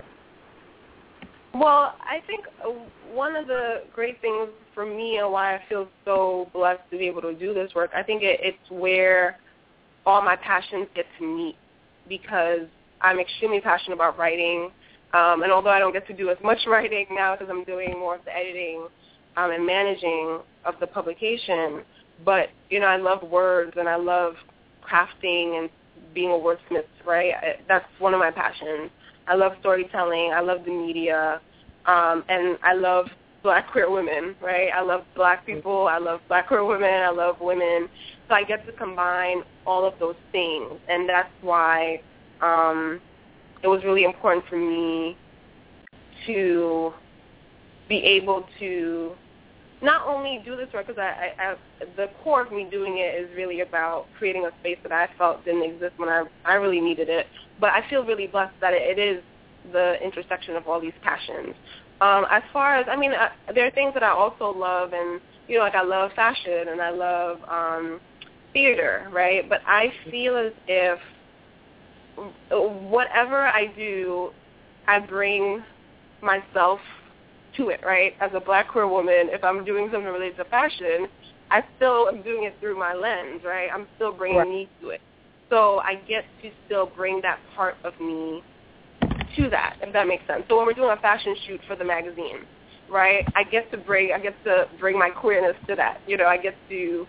Well, I think one of the great things for me and why I feel so blessed to be able to do this work, I think it's where all my passions get to meet, because I'm extremely passionate about writing, and although I don't get to do as much writing now because I'm doing more of the editing and managing of the publication, but, I love words and I love crafting and being a wordsmith, right? That's one of my passions. I love storytelling. I love the media, and I love Black queer women, right? I love Black people. I love Black queer women. I love women. So I get to combine all of those things, and that's why it was really important for me to be able to not only do this work, because the core of me doing it is really about creating a space that I felt didn't exist when I really needed it, but I feel really blessed that it is the intersection of all these passions. As far as, there are things that I also love, and, I love fashion and I love theater, right? But I feel as if whatever I do, I bring myself to it, right? As a Black queer woman, if I'm doing something related to fashion, I still am doing it through my lens, right? I'm still bringing me to it. So I get to still bring that part of me to that, if that makes sense. So when we're doing a fashion shoot for the magazine, right, I get to bring my queerness to that. I get to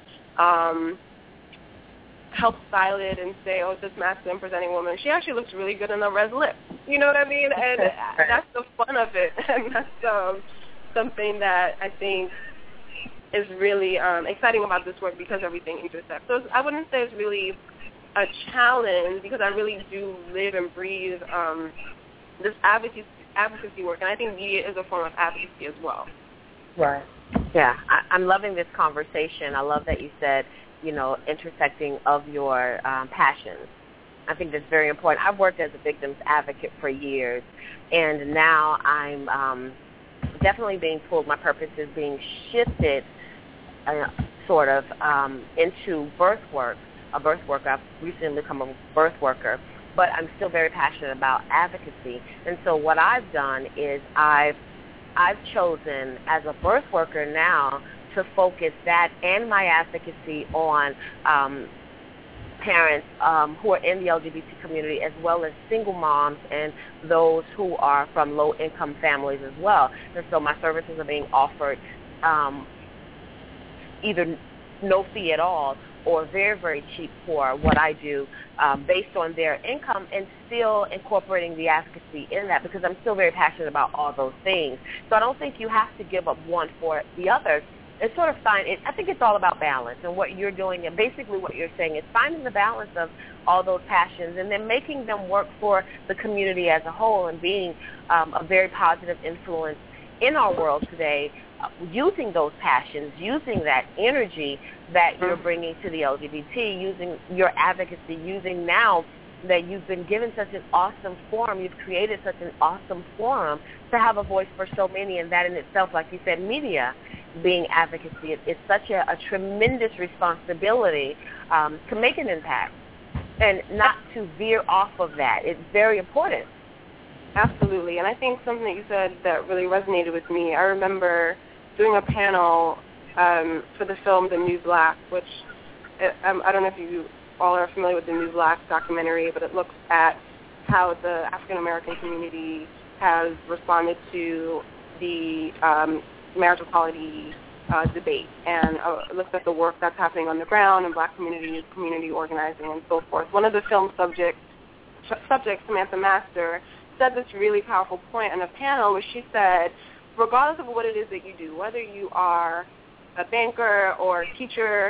help style it and say, oh, this masculine presenting woman, she actually looks really good in a red lip. You know what I mean? And that's the fun of it. And that's something that I think is really exciting about this work, because everything intersects. So I wouldn't say it's really a challenge, because I really do live and breathe this advocacy work. And I think media is a form of advocacy as well. Right. Yeah, I'm loving this conversation. I love that you said, intersecting of your passions. I think that's very important. I've worked as a victim's advocate for years, and now I'm definitely being pulled. My purpose is being shifted into birth work, a birth worker. I've recently become a birth worker, but I'm still very passionate about advocacy. And so what I've done is I've chosen as a birth worker now to focus that and my advocacy on parents who are in the LGBT community, as well as single moms and those who are from low-income families as well. And so my services are being offered either no fee at all or very, very cheap for what I do based on their income, and still incorporating the advocacy in that, because I'm still very passionate about all those things. So I don't think you have to give up one for the other. It's sort of I think it's all about balance, and what you're doing, and basically what you're saying is finding the balance of all those passions and then making them work for the community as a whole, and being a very positive influence in our world today, using those passions, using that energy that you're bringing to the LGBT, using your advocacy, using now that you've been given such an awesome forum. You've created such an awesome forum to have a voice for so many, and that in itself, like you said, media being advocacy, it's such a tremendous responsibility to make an impact and not to veer off of that. It's very important. Absolutely, and I think something that you said that really resonated with me, I remember doing a panel for the film The New Black, which I don't know if you all are familiar with The New Black documentary, but it looks at how the African-American community has responded to the marriage equality debate, and looks at the work that's happening on the ground in black communities, community organizing, and so forth. One of the film subjects, Samantha Master, said this really powerful point on a panel where she said, regardless of what it is that you do, whether you are a banker or a teacher,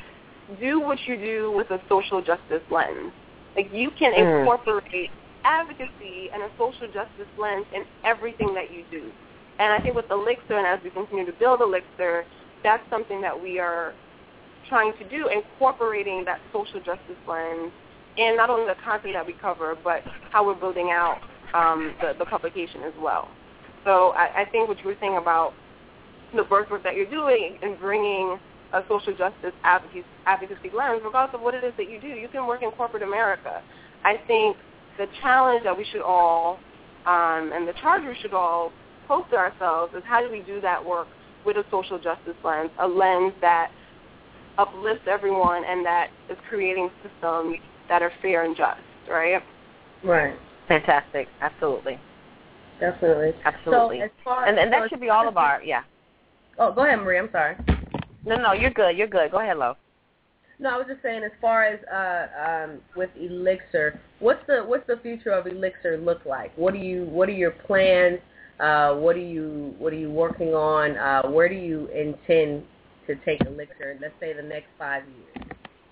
do what you do with a social justice lens. Like, you can incorporate advocacy and a social justice lens in everything that you do. And I think with Elixir, and as we continue to build Elixir, that's something that we are trying to do, incorporating that social justice lens in not only the content that we cover, but how we're building out the publication as well. So I think what you were saying about the work that you're doing and bringing a social justice advocacy lens, regardless of what it is that you do, you can work in corporate America. I think the challenge that we should all, and the charge we should all pose to ourselves is, how do we do that work with a social justice lens, a lens that uplifts everyone and that is creating systems that are fair and just, right? Right. Fantastic. Absolutely. Definitely. Absolutely. So and that should be all of our, Oh, go ahead, Marie. I'm sorry. No, you're good. You're good. Go ahead, Lo. No, I was just saying, as far as with Elixir, what's the future of Elixir look like? What are your plans? What are you working on? Where do you intend to take Elixir? Let's say the next 5 years.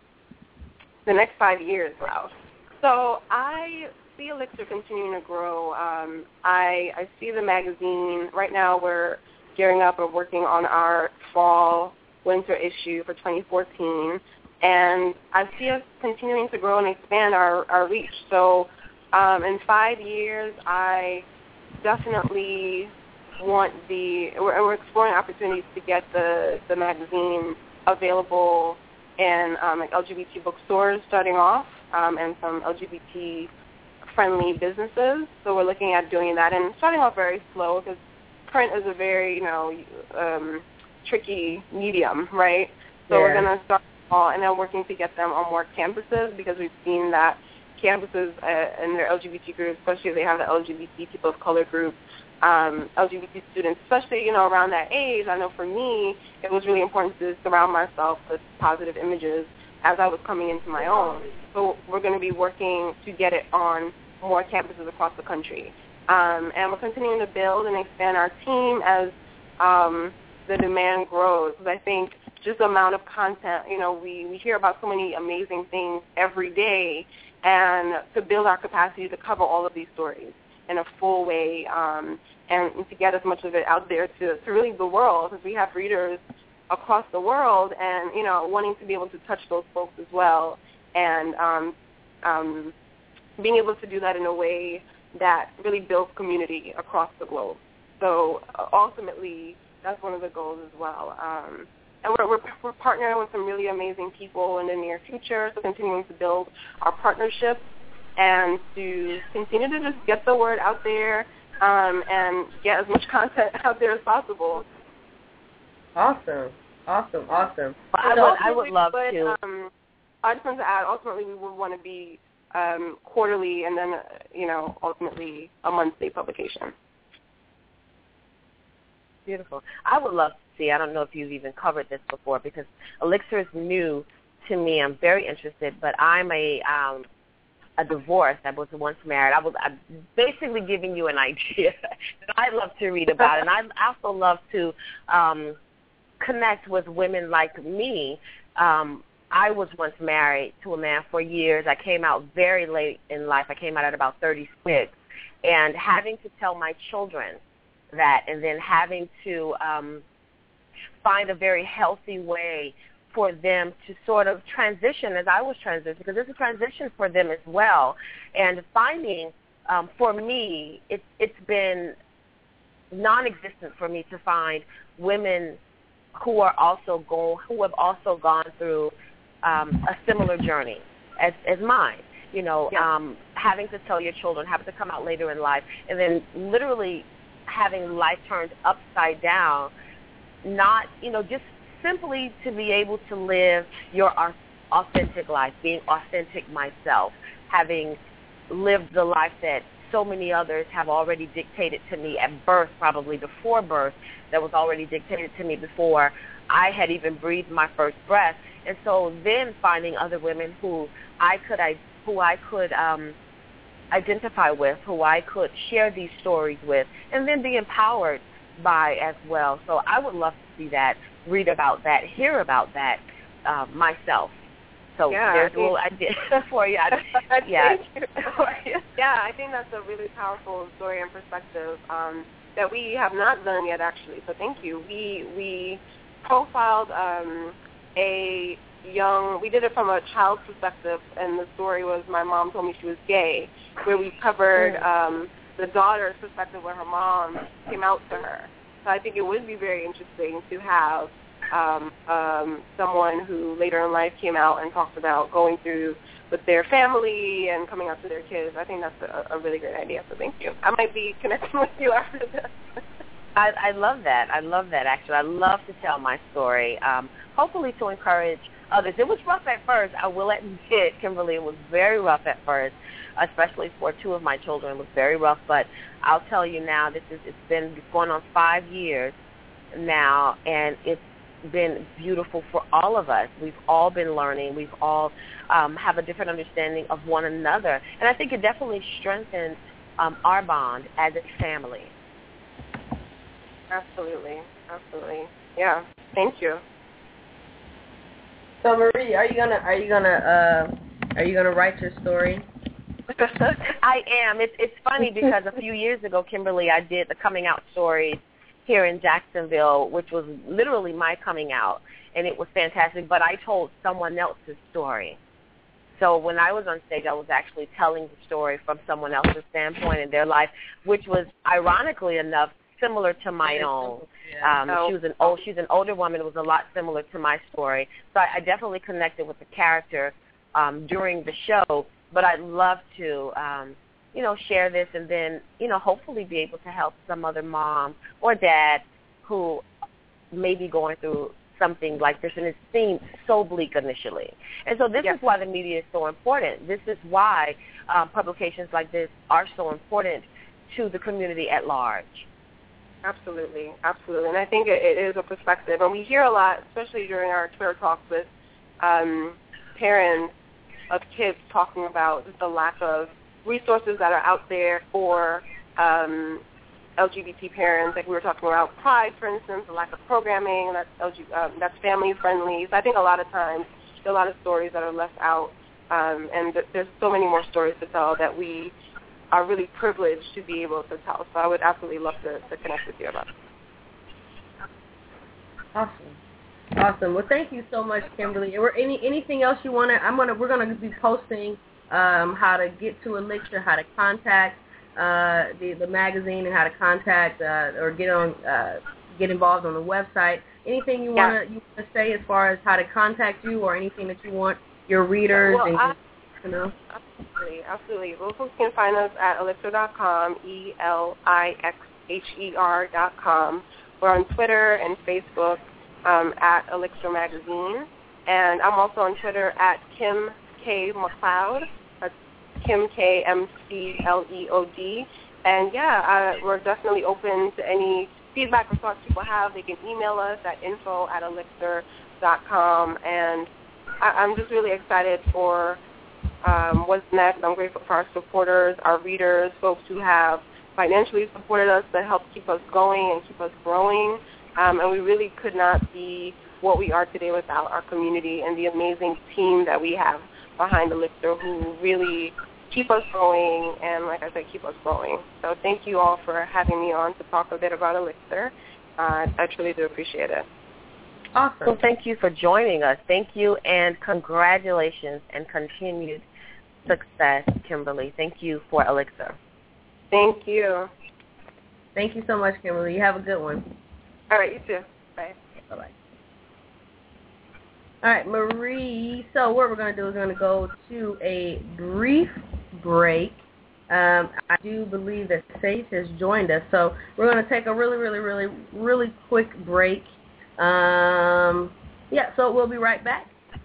The next 5 years, wow. So I see Elixir continuing to grow. I see the magazine. Right now we're gearing up and working on our fall-winter issue for 2014, and I see us continuing to grow and expand our reach. So in 5 years, I definitely want we're exploring opportunities to get the magazine available in like LGBT bookstores starting off, and some LGBT-friendly businesses. So we're looking at doing that, and starting off very slow because print is a very, tricky medium, right? So we're going to start small and then working to get them on more campuses, because we've seen that campuses and their LGBT groups, especially if they have the LGBT people of color group, LGBT students, especially, around that age. I know for me, it was really important to surround myself with positive images as I was coming into my own. So we're going to be working to get it on more campuses across the country. And we're continuing to build and expand our team as the demand grows. Because I think just the amount of content, we hear about so many amazing things every day, and to build our capacity to cover all of these stories in a full way, and to get as much of it out there to really the world, because we have readers across the world, and wanting to be able to touch those folks as well, and being able to do that in a way that really builds community across the globe. So ultimately, that's one of the goals as well. And we're partnering with some really amazing people in the near future, so continuing to build our partnerships and to continue to just get the word out there, and get as much content out there as possible. Awesome. Well, I would love to. I just want to add, ultimately, we would want to be quarterly, and then, ultimately a monthly publication. Beautiful. I would love to see. I don't know if you've even covered this before, because Elixir is new to me. I'm very interested, but I'm a divorced. I was once married. I'm basically giving you an idea that I love to read about, and I also love to connect with women like me. I was once married to a man for years. I came out very late in life. I came out at about 36, and having to tell my children that, and then having to find a very healthy way for them to sort of transition as I was transitioning, because it's a transition for them as well. And finding, for me, it's been non-existent for me to find women who have also gone through a similar journey as mine. You know, having to tell your children, having to come out later in life, and then literally having life turned upside down, not, you know, just simply to be able to live your authentic life, being authentic myself, having lived the life that so many others have already dictated to me at birth, probably before birth, that was already dictated to me before I had even breathed my first breath. And so then finding other women who I could identify with, who I could share these stories with, and then be empowered by as well. So I would love to see that, read about that, hear about that myself. So there's a little idea for you. Yeah, I think that's a really powerful story and perspective that we have not done yet, actually. So thank you. We profiled we did it from a child's perspective, and the story was My Mom Told Me She Was Gay, where we covered the daughter's perspective when her mom came out to her. So I think it would be very interesting to have someone who later in life came out and talked about going through with their family and coming out to their kids. I think that's a really great idea, so thank you. I might be connecting with you after this. I love that. I love that, actually. I love to tell my story, hopefully to encourage others. It was rough at first. I will admit, Kimberly, it was very rough at first, especially for two of my children. It was very rough, but I'll tell you now, it's going on 5 years now, and it's been beautiful for all of us. We've all been learning. We've all have a different understanding of one another, and I think it definitely strengthens our bond as a family. Absolutely. Yeah. Thank you. So Marie, are you gonna write your story? I am. It's funny because a few years ago, Kimberly, I did the coming out stories here in Jacksonville, which was literally my coming out, and it was fantastic. But I told someone else's story. So when I was on stage, I was actually telling the story from someone else's standpoint in their life, which was, ironically enough, similar to my own. She's an older woman. It was a lot similar to my story. So I definitely connected with the character during the show. But I'd love to, share this and then, hopefully be able to help some other mom or dad who may be going through something like this, and it seemed so bleak initially. And so this is why the media is so important. This is why publications like this are so important to the community at large. Absolutely. And I think it is a perspective. And we hear a lot, especially during our Twitter talks with parents of kids, talking about the lack of resources that are out there for LGBT parents. Like we were talking about Pride, for instance, the lack of programming that's family friendly. So I think a lot of times there are a lot of stories that are left out, and there's so many more stories to tell that we are really privileged to be able to tell. So I would absolutely love to connect with you about it. Awesome. Well, thank you so much, Kimberly. Anything else you want to? We're gonna be posting how to get to Elixir, how to contact the magazine, and how to contact or get involved on the website. Anything you want to say as far as how to contact you, or anything that you want your readers to know? Absolutely. Well, folks can find us at elixir.com, ELIXHER.com. We're on Twitter and Facebook at Elixir Magazine, and I'm also on Twitter at Kim K. McLeod. That's Kim K. MCLEOD. And we're definitely open to any feedback or thoughts people have. They can email us at info@elixir.com. And I'm just really excited for what's next. I'm grateful for our supporters, our readers, folks who have financially supported us that help keep us going and keep us growing. And we really could not be what we are today without our community and the amazing team that we have behind Elixir, who really keep us going and, like I said, keep us growing. So thank you all for having me on to talk a bit about Elixir. I truly do appreciate it. Awesome. So thank you for joining us. Thank you, and congratulations and continued success, Kimberly. Thank you for Elixir. Thank you. Thank you so much, Kimberly. You have a good one. All right, you too. Bye. Bye-bye. All right, Marie. So what we're going to do is we're going to go to a brief break. I do believe that Sage has joined us, so we're going to take a really quick break. So we'll be right back.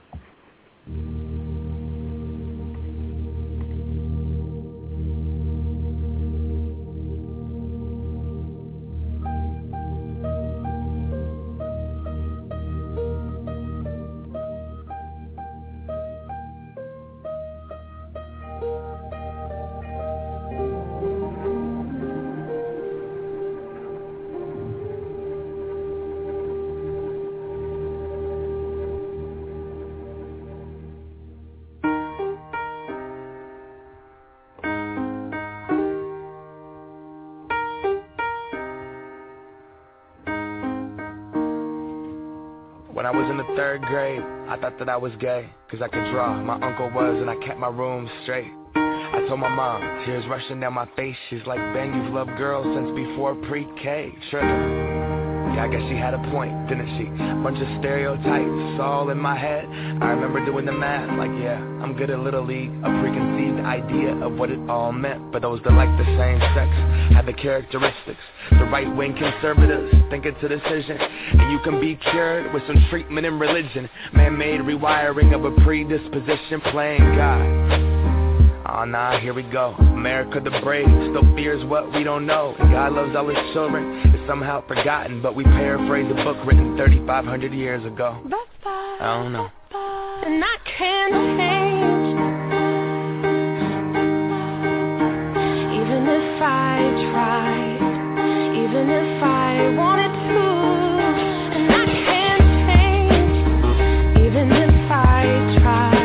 When I was in the 3rd grade, I thought that I was gay, cause I could draw. My uncle was, and I kept my room straight. I told my mom, tears rushing down my face. She's like, Ben, you've loved girls since before pre-K. Sure. Yeah, I guess she had a point, didn't she? Bunch of stereotypes all in my head. I remember doing the math, like, yeah, I'm good at Little League. A preconceived idea of what it all meant. But those that like the same sex had the characteristics. The right-wing conservatives think it's a decision, and you can be cured with some treatment and religion. Man-made rewiring of a predisposition, playing God. Oh nah, here we go. America the brave still fears what we don't know. And God loves all his children. It's somehow forgotten, but we paraphrase a book written 3,500 years ago. I don't know. And I can't change, even if I tried, even if I wanted to. And I can't change, even if I tried.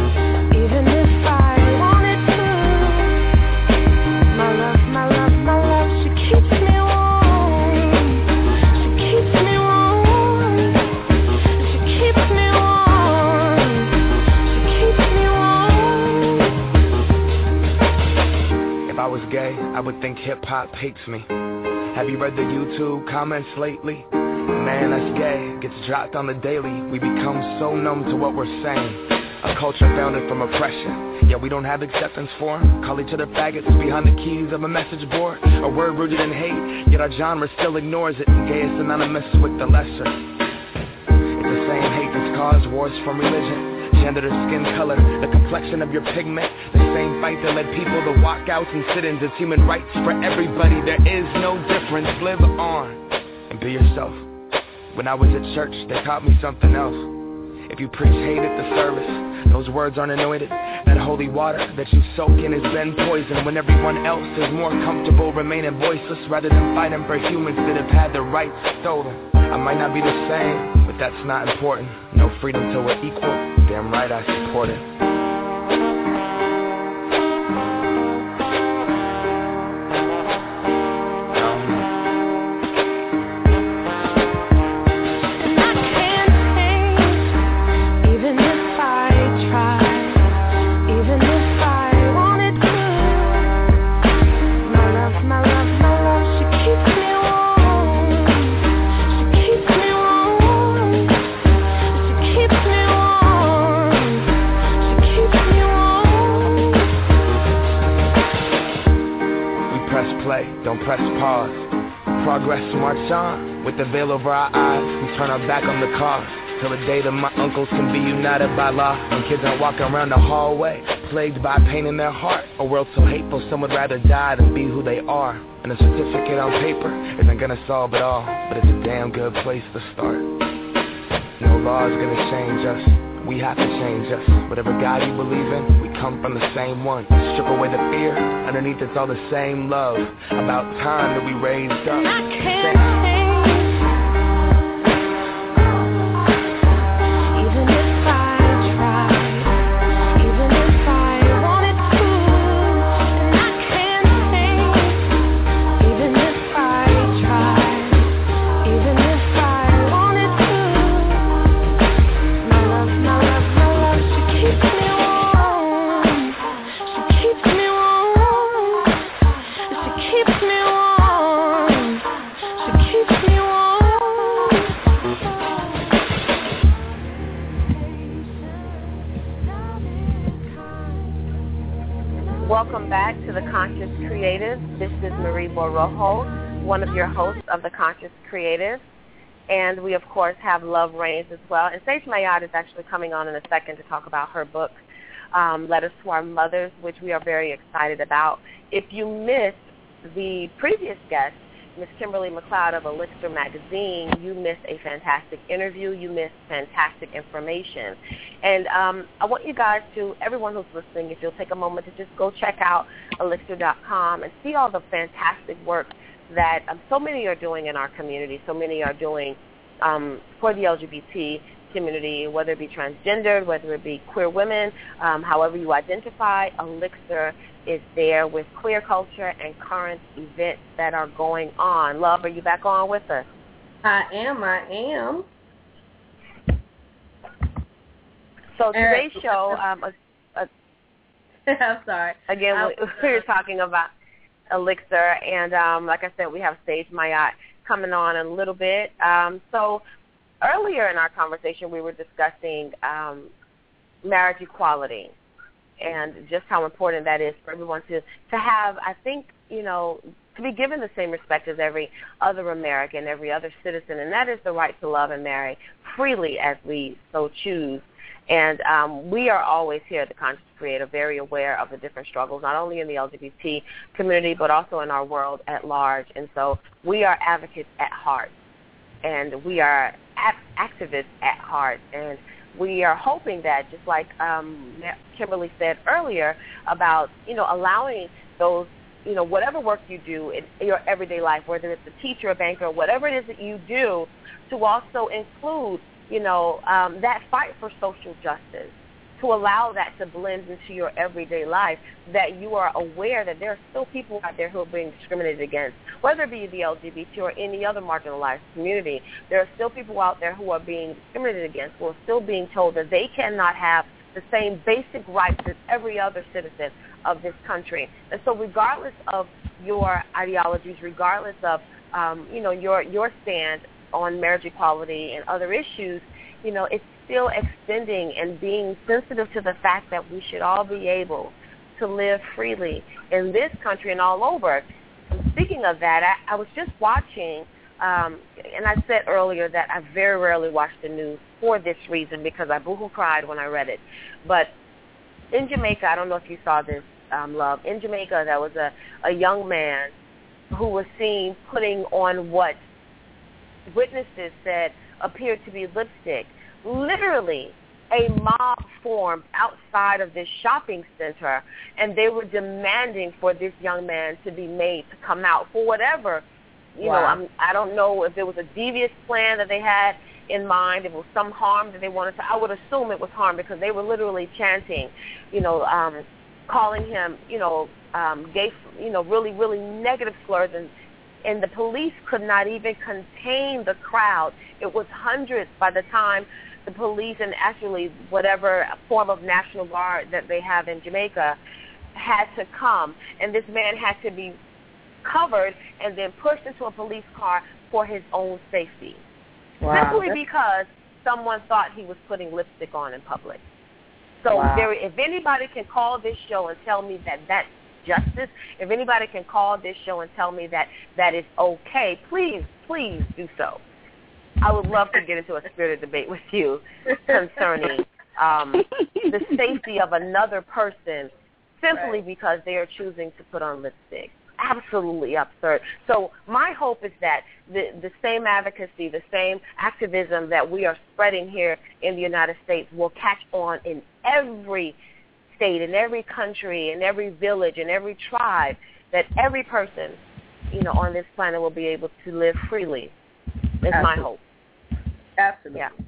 Gay, I would think hip-hop hates me. Have you read the YouTube comments lately? Man, that's gay, gets dropped on the daily. We become so numb to what we're saying. A culture founded from oppression. Yeah, we don't have acceptance for them. Call each other faggots behind the keys of a message board. A word rooted in hate, yet our genre still ignores it. Gay is synonymous with the lesser. It's the same hate that's caused wars from religion. Gender to skin color, the complexion of your pigment. The same fight that led people to walkouts and sit-ins. It's human rights for everybody. There is no difference. Live on and be yourself. When I was at church, they taught me something else. If you preach hate at the service, those words aren't anointed. That holy water that you soak in has been poisoned. When everyone else is more comfortable remaining voiceless rather than fighting for humans that have had their rights stolen. I might not be the same, but that's not important. No freedom till we're equal. Damn right I support it. Don't press pause. Progress march on. With the veil over our eyes, we turn our back on the cause. Till the day that my uncles can be united by law. When kids are walking around the hallway, plagued by pain in their heart. A world so hateful, some would rather die than be who they are. And a certificate on paper isn't gonna solve it all, but it's a damn good place to start. No law is gonna change us. We have to change us. Whatever God you believe in, we come from the same one. Strip away the fear, underneath it's all the same love. About time that we raised up. I can't change. Even if I tried, even if I wanted to. And I can't change. Even if I tried, even if I wanted to. Welcome back to The Conscious Creative. This is Marie Borojo, one of your hosts of The Conscious Creative. And we, of course, have Love Reigns as well. And Sage Mayad is actually coming on in a second to talk about her book, Letters to Our Mothers, which we are very excited about. If you missed the previous guest, Ms. Kimberly McLeod of Elixir Magazine, you missed a fantastic interview. You missed fantastic information. And I want you guys to, everyone who's listening, if you'll take a moment to just go check out Elixir.com and see all the fantastic work that so many are doing in our community. So many are doing for the LGBT community, whether it be transgendered, whether it be queer women, however you identify. Elixir is there with queer culture and current events that are going on. Love, are you back on with us? I am. So today's show, I'm sorry. Again, we were talking about Elixir, and like I said, we have Sage Mayad coming on in a little bit. So earlier in our conversation, we were discussing marriage equality and just how important that is for everyone to have, I think, to be given the same respect as every other American, every other citizen, and that is the right to love and marry freely as we so choose. And we are always here at The Conscious Creator very aware of the different struggles, not only in the LGBT community, but also in our world at large. And so we are advocates at heart, and we are activists at heart, and we are hoping that, just like Kimberly said earlier, about, allowing those, whatever work you do in your everyday life, whether it's a teacher, a banker, whatever it is that you do, to also include, that fight for social justice, to allow that to blend into your everyday life, that you are aware that there are still people out there who are being discriminated against, whether it be the LGBT or any other marginalized community. There are still people out there who are being discriminated against, who are still being told that they cannot have the same basic rights as every other citizen of this country. And so regardless of your ideologies, regardless of, your stand on marriage equality and other issues, it's still extending and being sensitive to the fact that we should all be able to live freely in this country and all over. And speaking of that, I was just watching, and I said earlier that I very rarely watch the news for this reason, because I boohoo cried when I read it. But in Jamaica, I don't know if you saw this, Love, in Jamaica there was a young man who was seen putting on what witnesses said appeared to be lipstick. Literally, a mob formed outside of this shopping center, and they were demanding for this young man to be made to come out for whatever, I don't know if it was a devious plan that they had in mind, if it was some harm that they wanted to. I would assume it was harm, because they were literally chanting, calling him, gay, really, really negative slurs, and the police could not even contain the crowd. It was hundreds by the time the police and actually whatever form of National Guard that they have in Jamaica had to come. And this man had to be covered and then pushed into a police car for his own safety. Wow. Simply because someone thought he was putting lipstick on in public. So if anybody can call this show and tell me that that's justice, if anybody can call this show and tell me that that is okay, please do so. I would love to get into a spirited debate with you concerning the safety of another person simply because they are choosing to put on lipstick. Absolutely absurd. So my hope is that the same advocacy, the same activism that we are spreading here in the United States will catch on in every state, in every country, in every village, in every tribe, that every person, on this planet will be able to live freely. That's my hope. Absolutely. Yeah.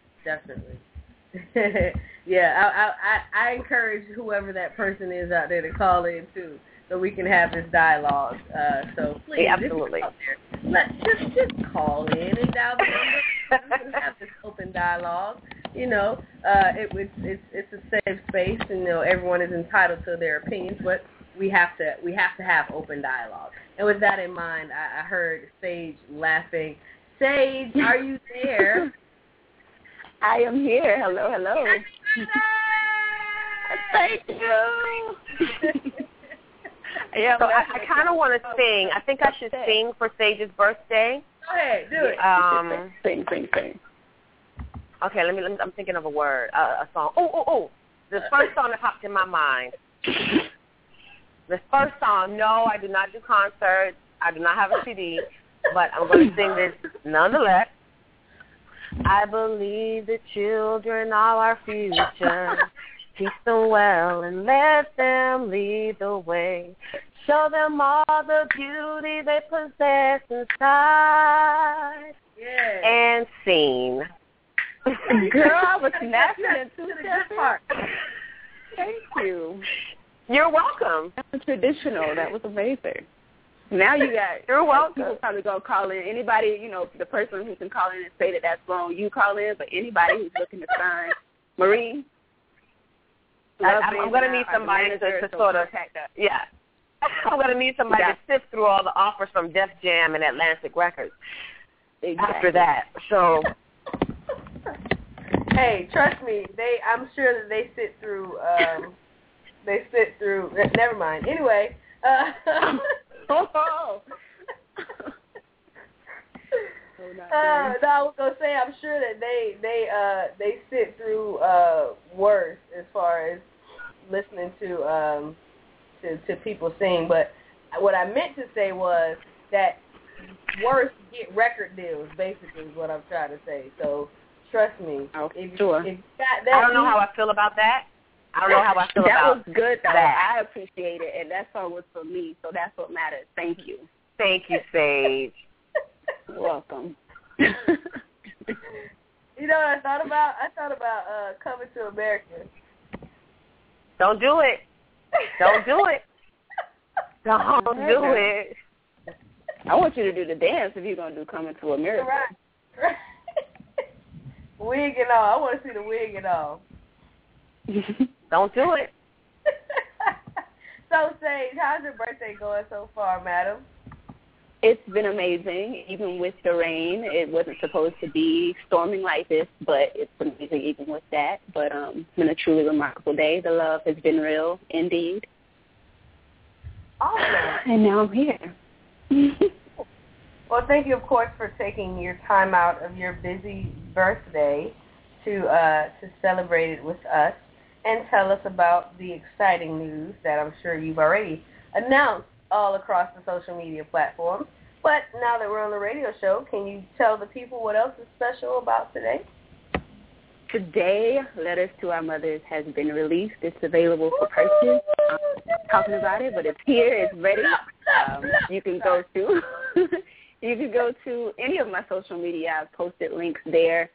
Definitely. Yeah, I encourage whoever that person is out there to call in too, so we can have this dialogue. So please, absolutely. Let's just call in and dial the number. We can have this open dialogue. It's a safe space, and everyone is entitled to their opinions, but we have to have open dialogue. And with that in mind, I heard Sage laughing. Sage, are you there? I am here. Hello. Thank you. Yeah, so I kind of want to sing. I think I should sing for Sage's birthday. Go ahead, do it. Sing. Okay, let me. I'm thinking of a word, a song. Oh! The first song that popped in my mind. The first song. No, I do not do concerts. I do not have a CD, but I'm going to sing this nonetheless. I believe the children are our future. Teach them well and let them lead the way. Show them all the beauty they possess inside. Yeah. And sing. Girl, I was snapping at two part. Thank you. You're welcome. That was traditional. That was amazing. Now you got. You're welcome. People probably gonna call in. Anybody, the person who can call in and say that that's wrong, you call in. But anybody who's looking to sign, Marie. I'm going to need somebody to sort of, yeah. I'm going to need somebody to sift through all the offers from Def Jam and Atlantic Records after that. So, hey, trust me, I'm sure that they sit through. Never mind. Anyway. No, I was gonna say I'm sure that they sit through worse as far as listening to people sing. But what I meant to say was that worse get record deals. Basically, is what I'm trying to say. So trust me. Okay, if sure. If that I don't know how I feel about that. I don't know how I feel that about was good, though. that. I appreciate it, and that song was for me, so that's what matters. Thank you. Thank you, Sage. You're welcome. You know what I thought about? I thought about Coming to America. Don't do it. Don't do it. Don't do it. I want you to do the dance if you're going to do Coming to America. Right. Wig and all. I want to see the wig and all. Don't do it. So, Sage, how's your birthday going so far, madam? It's been amazing, even with the rain. It wasn't supposed to be storming like this, but it's amazing even with that. But it's been a truly remarkable day. The love has been real, indeed. Awesome. And now I'm here. Well, thank you, of course, for taking your time out of your busy birthday to celebrate it with us and tell us about the exciting news that I'm sure you've already announced all across the social media platforms. But now that we're on the radio show, can you tell the people what else is special about today? Today, Letters to Our Mothers has been released. It's available for purchase. Talking about it, but it's here. It's ready. You can go to any of my social media. I've posted links there.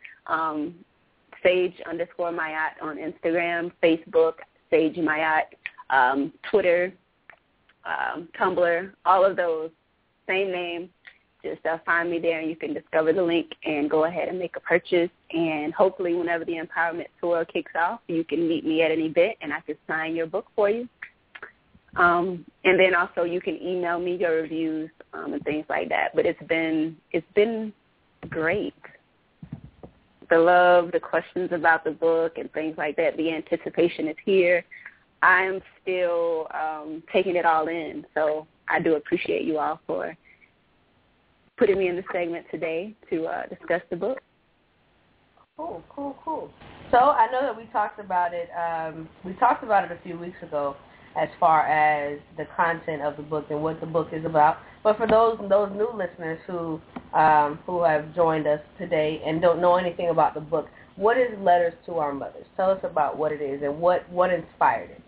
Sage_Mayat on Instagram, Facebook, Sage Mayat, Twitter, Tumblr, all of those, same name. Just find me there and you can discover the link and go ahead and make a purchase. And hopefully whenever the Empowerment Tour kicks off, you can meet me at an event and I can sign your book for you. And then also you can email me your reviews and things like that. But it's been great. The love, the questions about the book and things like that, the anticipation is here. I am still taking it all in, so I do appreciate you all for putting me in the segment today to discuss the book. Cool. So I know that we talked about it. We talked about it a few weeks ago as far as the content of the book and what the book is about. But for those new listeners who have joined us today and don't know anything about the book, what is Letters to Our Mothers? Tell us about what it is and what inspired it.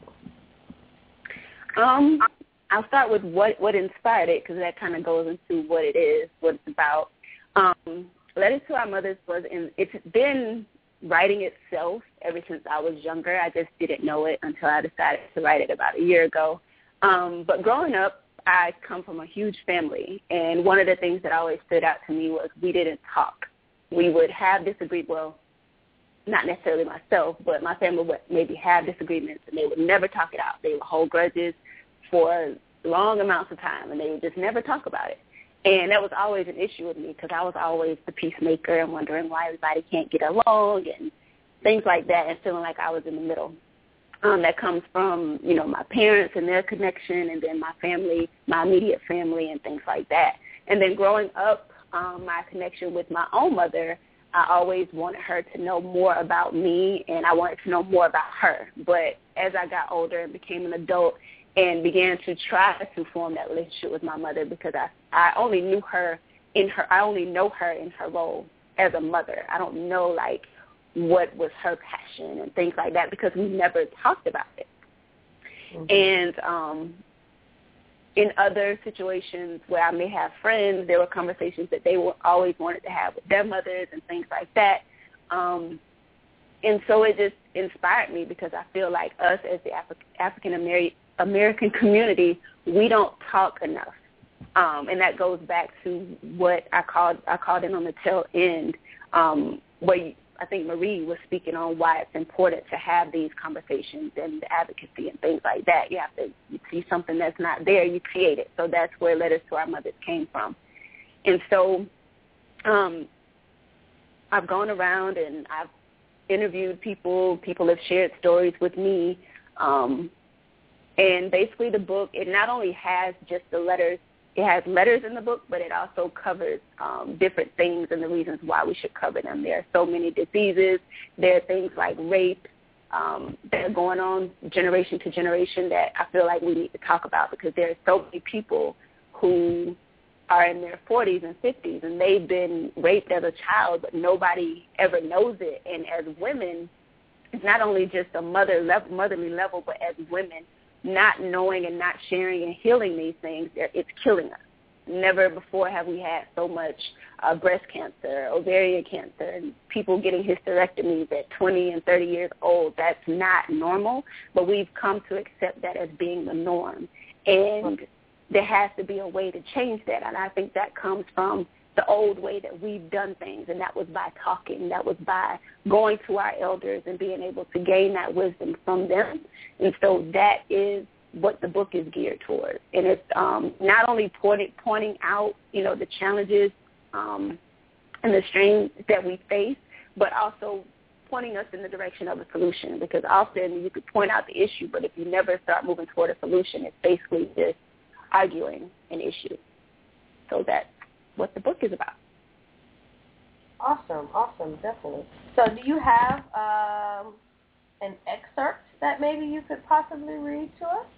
I'll start with what inspired it because that kind of goes into what it is, what it's about. Letters to Our Mothers it's been writing itself ever since I was younger. I just didn't know it until I decided to write it about a year ago. But growing up, I come from a huge family, and one of the things that always stood out to me was we didn't talk. We would have disagreements, well, not necessarily myself, but my family would maybe have disagreements, and they would never talk it out. They would hold grudges for long amounts of time, and they would just never talk about it. And that was always an issue with me because I was always the peacemaker and wondering why everybody can't get along and things like that and feeling like I was in the middle. that comes from, you know, my parents and their connection, and then my family, my immediate family, and things like that. And then growing up, my connection with my own mother, I always wanted her to know more about me, and I wanted to know more about her. But as I got older and became an adult and began to try to form that relationship with my mother, because I only know her in her role as a mother. I don't know, like, what was her passion and things like that, because we never talked about it. And in other situations where I may have friends, there were conversations that they always wanted to have with their mothers and things like that. And so it just inspired me, because I feel like us as the African American community, we don't talk enough. And that goes back to what I called in on the tail end, where I think Marie was speaking on why it's important to have these conversations and the advocacy and things like that. You have to see something that's not there, you create it. So that's where Letters to Our Mothers came from. And so I've gone around and I've interviewed people. People have shared stories with me. And basically the book, it not only has just the letters, it has letters in the book, but it also covers different things and the reasons why we should cover them. There are so many diseases. There are things like rape that are going on generation to generation that I feel like we need to talk about, because there are so many people who are in their 40s and 50s, and they've been raped as a child, but nobody ever knows it. And as women, it's not only just a motherly level, but as women, not knowing and not sharing and healing these things, it's killing us. Never before have we had so much breast cancer, ovarian cancer, and people getting hysterectomies at 20 and 30 years old. That's not normal, but we've come to accept that as being the norm. And there has to be a way to change that, and I think that comes from the old way that we've done things, and that was by talking. That was by going to our elders and being able to gain that wisdom from them. And so that is what the book is geared towards. And it's not only pointing out, you know, the challenges and the strains that we face, but also pointing us in the direction of a solution, because often you could point out the issue, but if you never start moving toward a solution, it's basically just arguing an issue. So that's what the book is about. Awesome, definitely. So do you have an excerpt that maybe you could possibly read to us?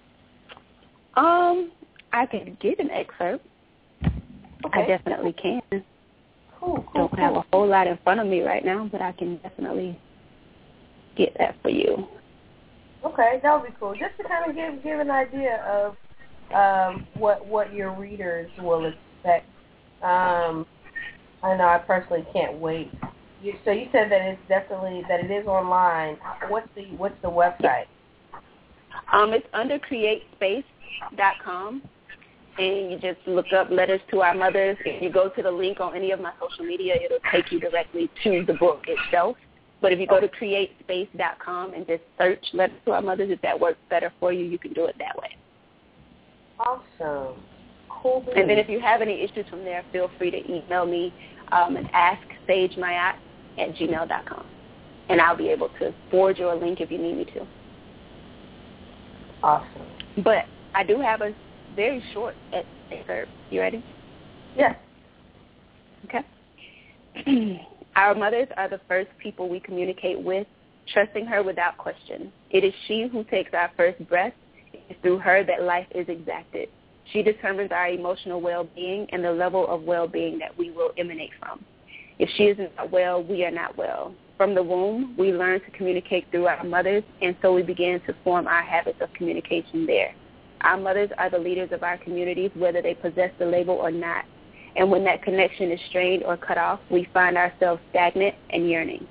I can get an excerpt. Okay. I definitely can. Cool. Don't have a whole lot in front of me right now, but I can definitely get that for you. Okay, that would be cool. Just to kind of give an idea of what your readers will expect. I know I personally can't wait. So you said that it's definitely that it is online. What's the website? It's under createspace.com, and you just look up Letters to Our Mothers. If you go to the link on any of my social media, it'll take you directly to the book itself. But if you go to createspace.com and just search Letters to Our Mothers, if that works better for you, you can do it that way. Awesome. Cool. And then if you have any issues from there, feel free to email me and ask sagemayat@gmail.com. And I'll be able to forward you a link if you need me to. Awesome. But I do have a very short excerpt. You ready? Yes. Okay. Our mothers are the first people we communicate with, trusting her without question. It is she who takes our first breath. It is through her that life is exacted. She determines our emotional well-being and the level of well-being that we will emanate from. If she is not well, we are not well. From the womb, we learn to communicate through our mothers, and so we begin to form our habits of communication there. Our mothers are the leaders of our communities, whether they possess the label or not. And when that connection is strained or cut off, we find ourselves stagnant and yearning.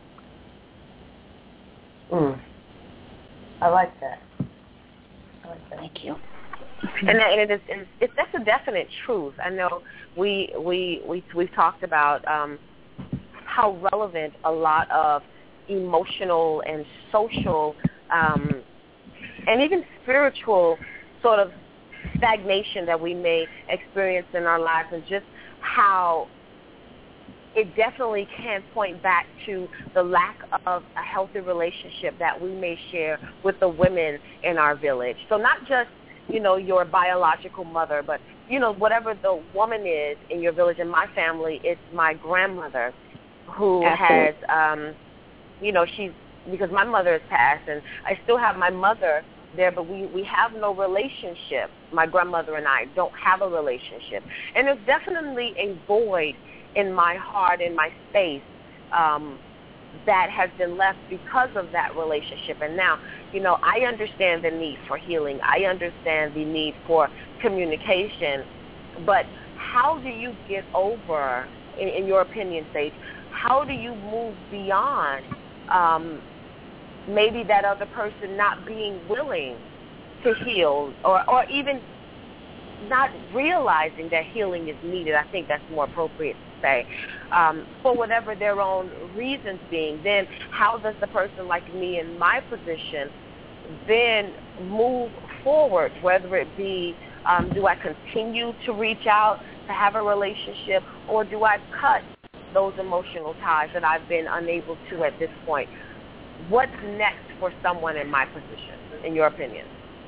I like that. Thank you. And that's a definite truth. I know we've talked about how relevant a lot of emotional and social and even spiritual sort of stagnation that we may experience in our lives, and just how it definitely can point back to the lack of a healthy relationship that we may share with the women in our village. So not just, your biological mother, but, whatever the woman is in your village. In my family, it's my grandmother who has, because my mother has passed, and I still have my mother there, but we have no relationship. My grandmother and I don't have a relationship. And there's definitely a void in my heart, in my space, that has been left because of that relationship. And now, I understand the need for healing. I understand the need for communication. But how do you get over, in your opinion, Sage, how do you move beyond maybe that other person not being willing to heal, or even not realizing that healing is needed? I think that's more appropriate to say, for whatever their own reasons being. Then how does the person like me in my position then move forward, whether it be do I continue to reach out to have a relationship, or do I cut those emotional ties that I've been unable to at this point? What's next for someone in my position, in your opinion?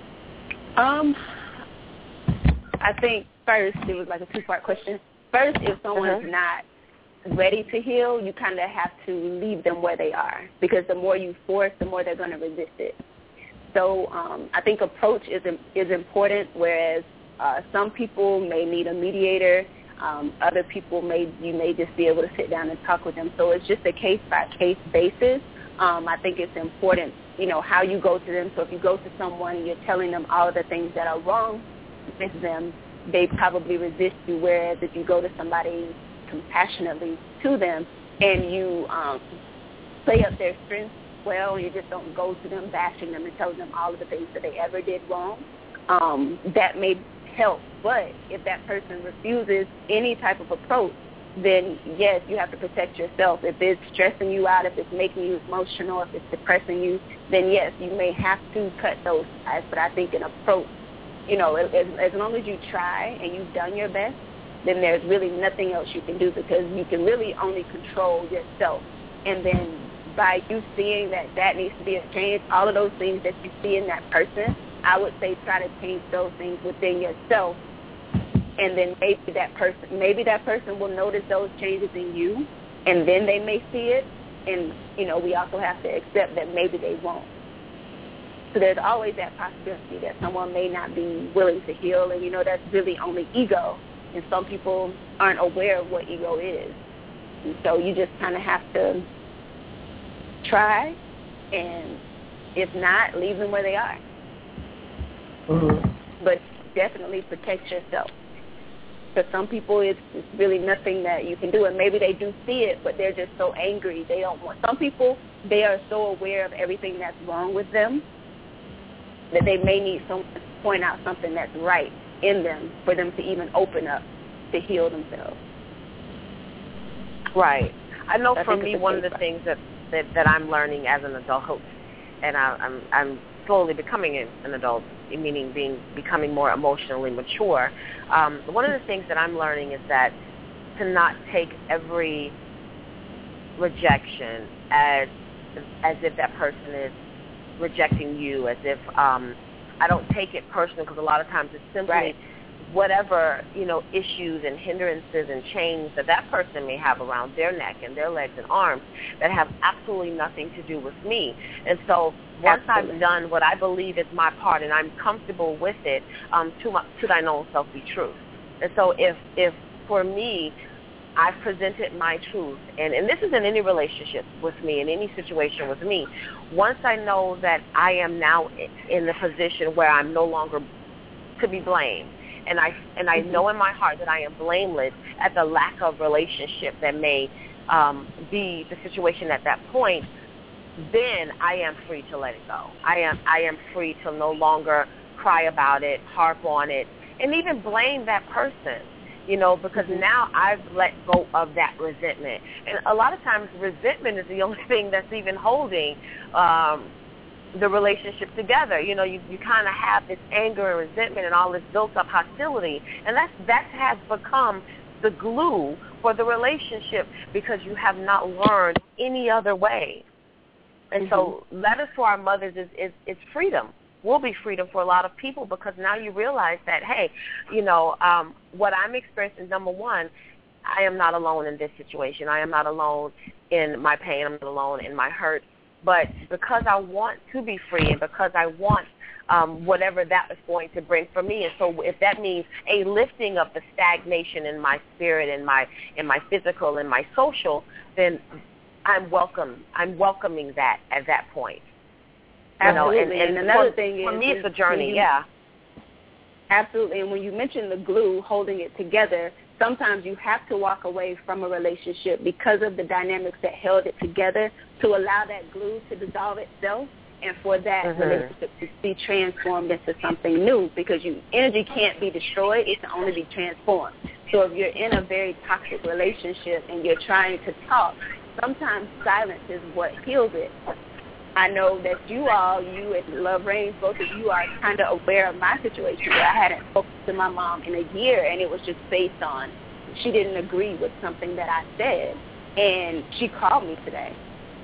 I think first, it was like a two-part question. First, if someone's not ready to heal, you kind of have to leave them where they are, because the more you force, the more they're going to resist it. So I think approach is important, whereas some people may need a mediator. Other people you may just be able to sit down and talk with them. So it's just a case-by-case basis. I think it's important, how you go to them. So if you go to someone and you're telling them all of the things that are wrong with them, they probably resist you, whereas if you go to somebody compassionately to them and you play up their strengths well, you just don't go to them bashing them and telling them all of the things that they ever did wrong, that may help. But if that person refuses any type of approach, then yes, you have to protect yourself. If it's stressing you out, if it's making you emotional, if it's depressing you, then yes, you may have to cut those ties. But I think an approach, as long as you try and you've done your best, then there's really nothing else you can do, because you can really only control yourself. And then by you seeing that needs to be a change, all of those things that you see in that person, I would say try to change those things within yourself. And then maybe that person will notice those changes in you, and then they may see it. And, we also have to accept that maybe they won't. So there's always that possibility that someone may not be willing to heal, and, that's really only ego. And some people aren't aware of what ego is. And so you just kind of have to try, and if not, leave them where they are. But definitely protect yourself. For some people, it's really nothing that you can do, and maybe they do see it, but they're just so angry. They don't want. Some people, they are so aware of everything that's wrong with them that they may need someone to point out something that's right in them for them to even open up to heal themselves. Right. I know for me, one of the things that I'm learning as an adult, and I'm slowly becoming an adult, meaning becoming more emotionally mature. One of the things that I'm learning is that to not take every rejection as if that person is rejecting you, as if I don't take it personal, because a lot of times it's simply whatever, issues and hindrances and chains that person may have around their neck and their legs and arms that have absolutely nothing to do with me. And so once I've done what I believe is my part and I'm comfortable with it, to thine own self be truth. And so if for me, I've presented my truth, and this is in any relationship with me, in any situation with me, once I know that I am now in the position where I'm no longer to be blamed, and I know in my heart that I am blameless at the lack of relationship that may be the situation at that point, then I am free to let it go. I am free to no longer cry about it, harp on it, and even blame that person, because now I've let go of that resentment. And a lot of times resentment is the only thing that's even holding the relationship together. You kind of have this anger and resentment and all this built up hostility, and that has become the glue for the relationship because you have not learned any other way. And so letters to our mothers is freedom. Will be freedom for a lot of people because now you realize that, hey, what I'm experiencing, number one, I am not alone in this situation. I am not alone in my pain. I'm not alone in my hurt. But because I want to be free and because I want whatever that is going to bring for me, and so if that means a lifting of the stagnation in my spirit, in my physical, in my social, then I'm welcoming that at that point. Absolutely. And another thing is, for me, it's a journey. Yeah. Absolutely. And when you mention the glue holding it together, sometimes you have to walk away from a relationship because of the dynamics that held it together to allow that glue to dissolve itself and for that relationship to be transformed into something new, because energy can't be destroyed. It can only be transformed. So if you're in a very toxic relationship and you're trying to talk, sometimes silence is what heals it. I know that you and Love Reigns, both of you are kind of aware of my situation where I hadn't spoken to my mom in a year, and it was just based on she didn't agree with something that I said, and she called me today.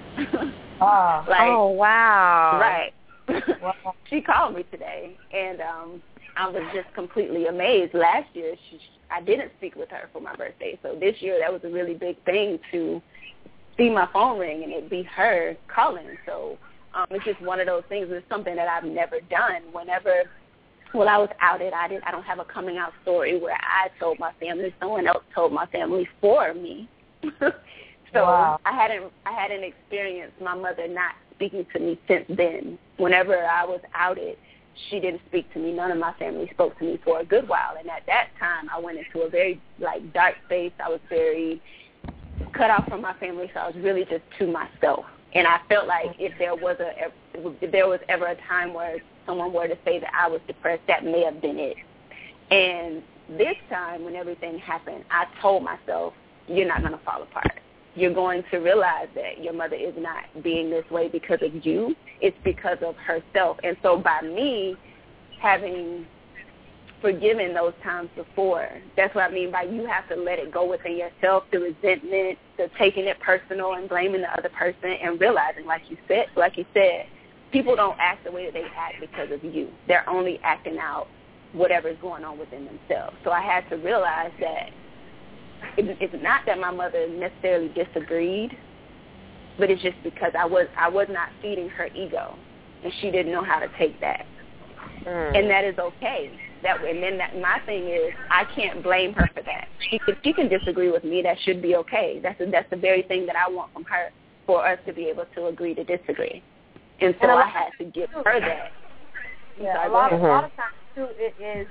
Oh, wow. Right. Wow. She called me today, and I was just completely amazed. Last year, I didn't speak with her for my birthday, so this year that was a really big thing to see my phone ring and it be her calling. So it's just one of those things. It's something that I've never done. I was outed. I don't have a coming out story where I told my family. Someone else told my family for me. So wow. I hadn't experienced my mother not speaking to me since then. Whenever I was outed, she didn't speak to me. None of my family spoke to me for a good while. And at that time, I went into a very dark space. I was very cut off from my family, so I was really just to myself. And I felt like if there was ever a time where someone were to say that I was depressed, that may have been it. And this time, when everything happened, I told myself, you're not going to fall apart. You're going to realize that your mother is not being this way because of you. It's because of herself. And so by me having forgiven those times before, that's what I mean by you have to let it go within yourself, the resentment, the taking it personal and blaming the other person, and realizing, like you said, people don't act the way that they act because of you. They're only acting out whatever's going on within themselves. So I had to realize that it's not that my mother necessarily disagreed, but it's just because I was not feeding her ego, and she didn't know how to take that. And that is okay. My thing is, I can't blame her for that. She can disagree with me. That should be okay. That's the very thing that I want from her, for us to be able to agree to disagree. And so I had to give her that. Yeah, a lot of times too, it is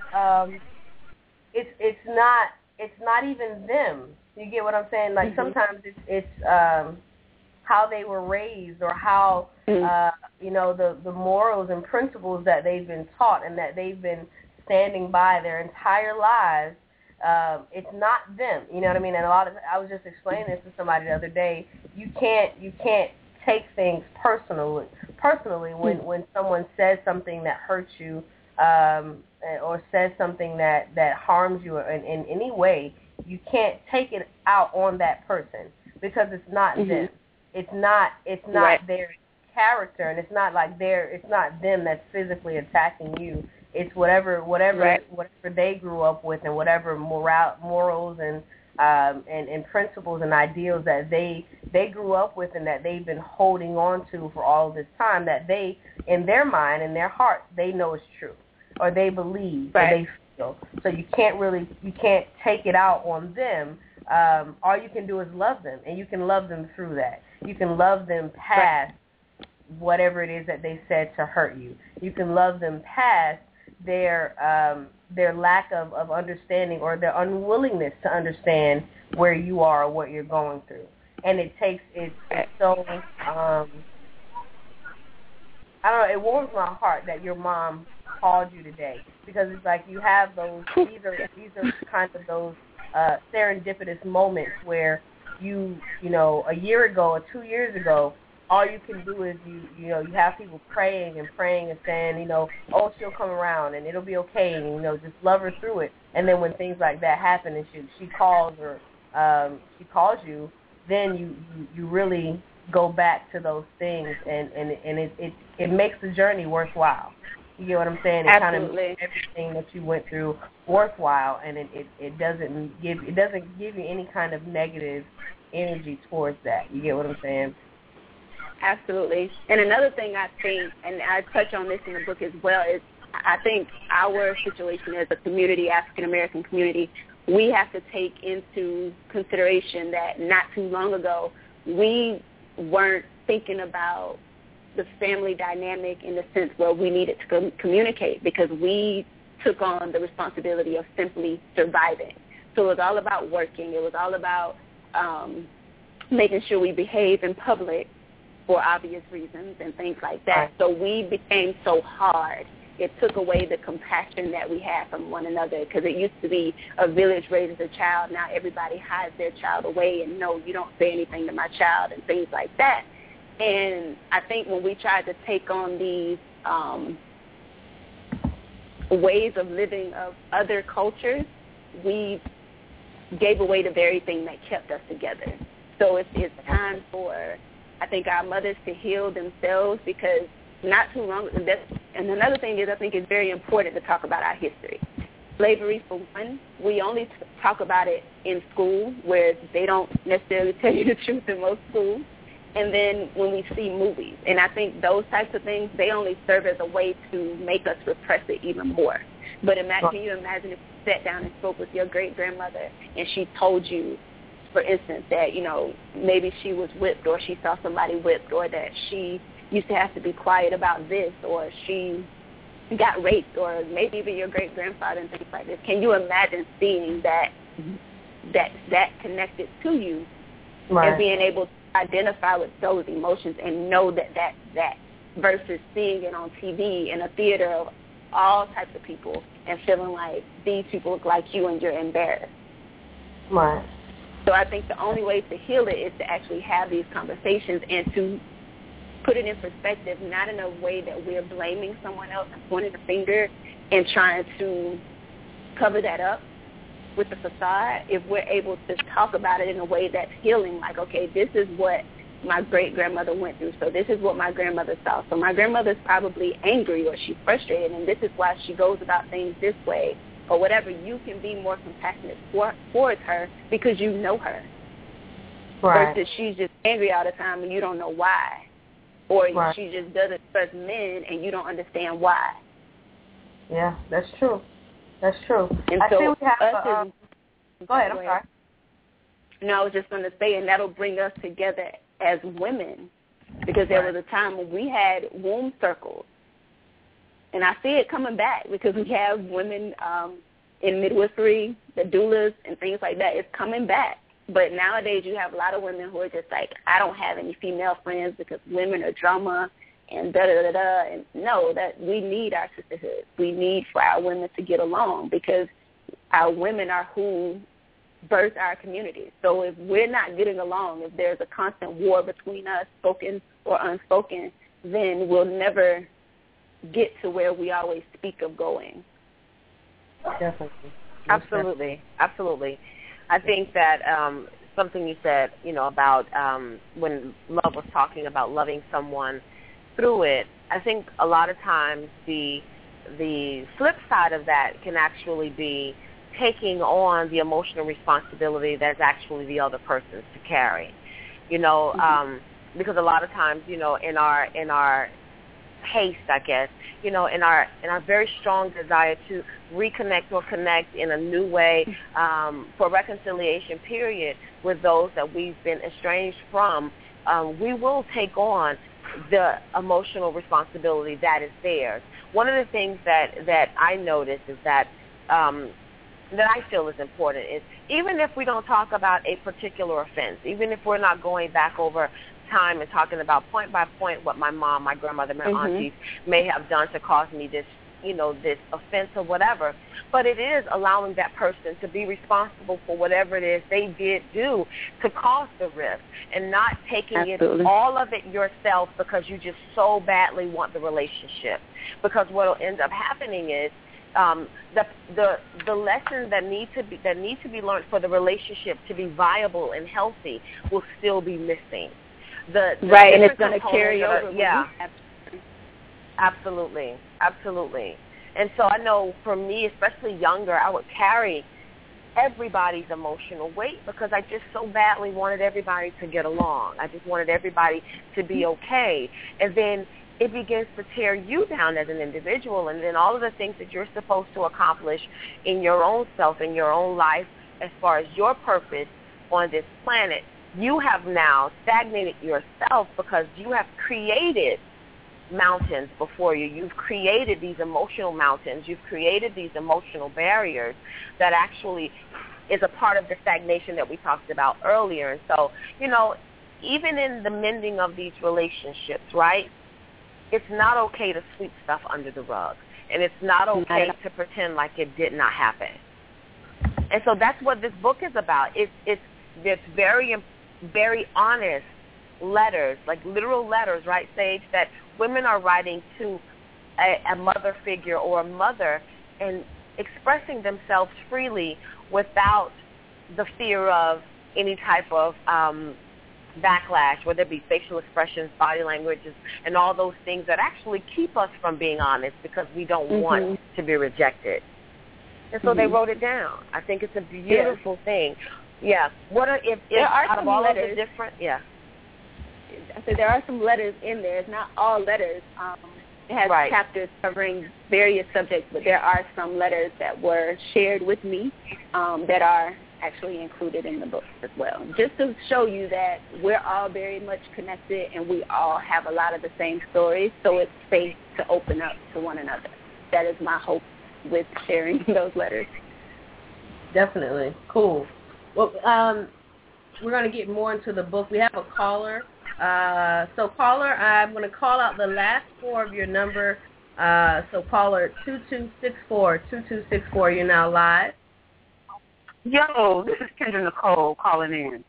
it's not even them. You get what I'm saying? Like sometimes it's how they were raised, or how the morals and principles that they've been taught and that they've been standing by their entire lives. It's not them. You know what I mean? And I was just explaining this to somebody the other day. You can't take things personally when someone says something that hurts you, or says something that harms you in any way. You can't take it out on that person because it's not them. It's not their character, and it's not them that's physically attacking you. It's whatever they grew up with, and whatever morals and principles and ideals that they grew up with, and that they've been holding on to for all this time, that they, in their mind, in their heart, they know is true, or they believe, or they feel. So you can't take it out on them. All you can do is love them, and you can love them through that. You can love them past whatever it is that they said to hurt you. You can love them past their lack of understanding, or their unwillingness to understand where you are or what you're going through. And it's so I don't know, it warms my heart that your mom called you today, because it's like you have those these are kind of those serendipitous moments where you a year ago or 2 years ago, all you can do is you have people praying and saying, oh, she'll come around and it'll be okay, and just love her through it. And then when things like that happen, and she calls she calls you, then you really go back to those things, and it makes the journey worthwhile. You get what I'm saying? It kind of makes everything that you went through worthwhile, and it doesn't give you any kind of negative energy towards that. You get what I'm saying? Absolutely. And another thing I think, and I touch on this in the book as well, is I think our situation as a community, African American community, we have to take into consideration that not too long ago we weren't thinking about the family dynamic in the sense where we needed to communicate, because we took on the responsibility of simply surviving. So it was all about working. It was all about making sure we behave in public for obvious reasons and things like that. Right. So we became so hard. It took away the compassion that we had from one another, because it used to be a village raises a child. Now everybody hides their child away and, no, you don't say anything to my child and things like that. And I think when we tried to take on these ways of living of other cultures, we gave away the very thing that kept us together. So it's time for, I think, our mothers to heal themselves, because not too long, and another thing is I think it's very important to talk about our history. Slavery, for one, we only talk about it in school, where they don't necessarily tell you the truth in most schools. And then when we see movies, and I think those types of things, they only serve as a way to make us repress it even more. But can you imagine if you sat down and spoke with your great-grandmother and she told you, for instance, that, you know, maybe she was whipped, or she saw somebody whipped, or that she used to have to be quiet about this, or she got raped, or maybe even your great-grandfather and things like this. Can you imagine seeing that connected to you, right, and being able to identify with those emotions and know that versus seeing it on TV in a theater of all types of people and feeling like these people look like you and you're embarrassed. Right. So I think the only way to heal it is to actually have these conversations and to put it in perspective, not in a way that we're blaming someone else and pointing the finger and trying to cover that up with the facade. If we're able to talk about it in a way that's healing, like, okay, this is what my great-grandmother went through, so this is what my grandmother saw. So my grandmother's probably angry, or she's frustrated, and this is why she goes about things this way, or whatever. You can be more compassionate towards her because you know her. Right. Versus she's just angry all the time and you don't know why. Or right, she just doesn't trust men and you don't understand why. Yeah, that's true. That's true. And I so think we have go ahead, I'm sorry. No, I was just going to say, and that'll bring us together as women, because there was a time when we had womb circles. And I see it coming back, because we have women in midwifery, the doulas, and things like that. It's coming back. But nowadays you have a lot of women who are just like, I don't have any female friends because women are drama and da-da-da-da. And no, that we need our sisterhood. We need for our women to get along, because our women are who birth our communities. So if we're not getting along, if there's a constant war between us, spoken or unspoken, then we'll never get to where we always speak of going. Definitely. Absolutely. Absolutely. I think that something you said, about when Love was talking about loving someone through it, I think a lot of times the flip side of that can actually be taking on the emotional responsibility that's actually the other person's to carry. Because a lot of times, in our haste, I guess, in our very strong desire to reconnect or connect in a new way for reconciliation period with those that we've been estranged from, we will take on the emotional responsibility that is theirs. One of the things that I notice is that I feel is important is, even if we don't talk about a particular offense, even if we're not going back over time and talking about point by point what my mom, my grandmother, my aunties may have done to cause me this, this offense or whatever, but it is allowing that person to be responsible for whatever it is they did do to cause the rift, and not taking all of it yourself because you just so badly want the relationship. Because what will end up happening is the lessons that need to be learned for the relationship to be viable and healthy will still be missing. The and it's going to carry over. Yeah, absolutely. And so I know for me, especially younger, I would carry everybody's emotional weight because I just so badly wanted everybody to get along. I just wanted everybody to be okay. And then it begins to tear you down as an individual, and then all of the things that you're supposed to accomplish in your own self, in your own life, as far as your purpose on this planet, you have now stagnated yourself because you have created mountains before you. You've created these emotional mountains. You've created these emotional barriers that actually is a part of the stagnation that we talked about earlier. And so, even in the mending of these relationships, right, it's not okay to sweep stuff under the rug. And it's not okay to pretend like it did not happen. And so that's what this book is about. It's very, very honest letters, like literal letters, right, Sage, that women are writing to a mother figure or a mother and expressing themselves freely without the fear of any type of backlash, whether it be facial expressions, body languages, and all those things that actually keep us from being honest because we don't want to be rejected. And so they wrote it down. I think it's a beautiful thing. Yeah. If out of all of the different, So there are some letters in there. It's not all letters. It has chapters covering various subjects, but there are some letters that were shared with me that are actually included in the book as well, just to show you that we're all very much connected and we all have a lot of the same stories, so it's safe to open up to one another. That is my hope with sharing those letters. Definitely. Cool. Well, we're going to get more into the book. We have a caller. So caller, I'm going to call out the last four of your number. So caller 2264, you're now live. Yo, this is Kendra Nicole calling in.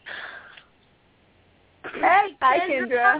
Hey, hi, Kendra.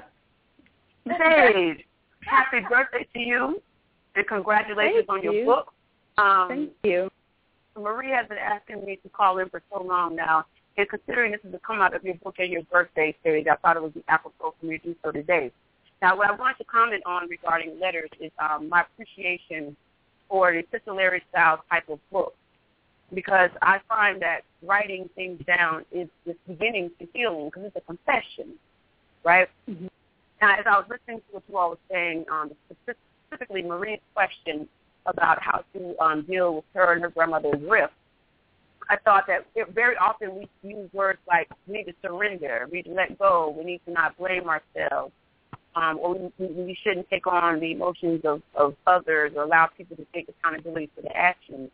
Hey, happy birthday to you, and congratulations on your book. Thank you. Marie has been asking me to call in for so long now, and considering this is the come out of your book and your birthday series, I thought it would be apropos for me to do so today. Now, what I wanted to comment on regarding letters is my appreciation for the epistolary style type of book, because I find that writing things down is beginning to healing because it's a confession, right? Mm-hmm. Now, as I was listening to what you all were saying, specifically Marie's question about how to deal with her and her grandmother's rift, I thought that very often we use words like we need to surrender, we need to let go, we need to not blame ourselves, or we shouldn't take on the emotions of others or allow people to take accountability for their actions.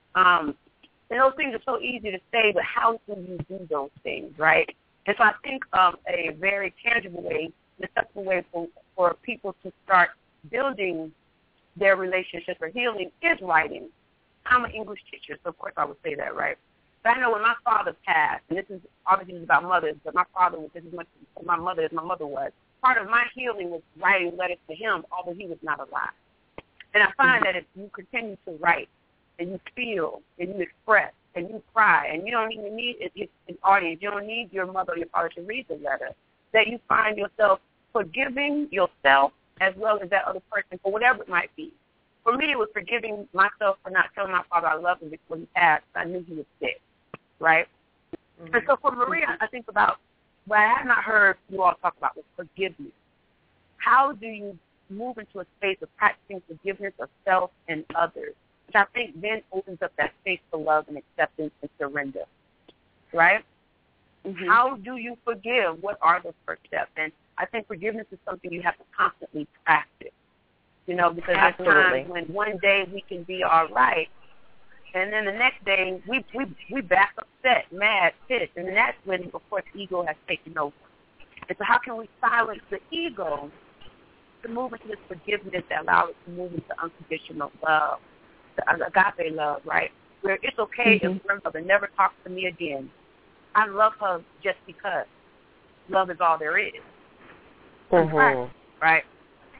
And those things are so easy to say, but how do you do those things, right? And so I think a very tangible way, an acceptable way for people to start building their relationship or healing is writing. I'm an English teacher, so of course I would say that, right? But I know when my father passed, and this is obviously about mothers, but my father was just as much my mother as my mother was. Part of my healing was writing letters to him, although he was not alive. And I find that if you continue to write, and you feel, and you express, and you cry, and you don't even need an audience, you don't need your mother or your father to read the letter, that you find yourself forgiving yourself as well as that other person for whatever it might be. For me, it was forgiving myself for not telling my father I loved him before he passed. I knew he was sick, right? Mm-hmm. And so for Maria, I think about what I have not heard you all talk about was forgiveness. How do you move into a space of practicing forgiveness of self and others, which I think then opens up that space for love and acceptance and surrender, right? Mm-hmm. How do you forgive? What are the first steps? And I think forgiveness is something you have to constantly practice, because there's times when one day we can be all right, and then the next day we back upset, mad, pissed, and that's when, of course, ego has taken over. And so how can we silence the ego to move into this forgiveness that allows us to move into unconditional love, the agape love, right? Where it's okay if grandmother never talks to me again. I love her just because love is all there is. Mm-hmm. Right?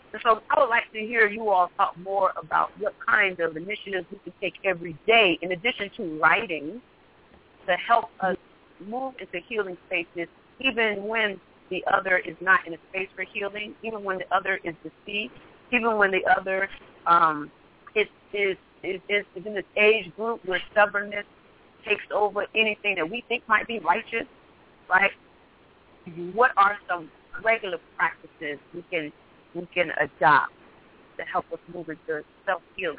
And so I would like to hear you all talk more about what kinds of initiatives we can take every day, in addition to writing, to help us move into healing spaces, even when the other is not in a space for healing, even when the other is deceived, even when the other is in this age group where stubbornness takes over anything that we think might be righteous, right? Mm-hmm. What are some regular practices we can adopt to help us move into self-healing?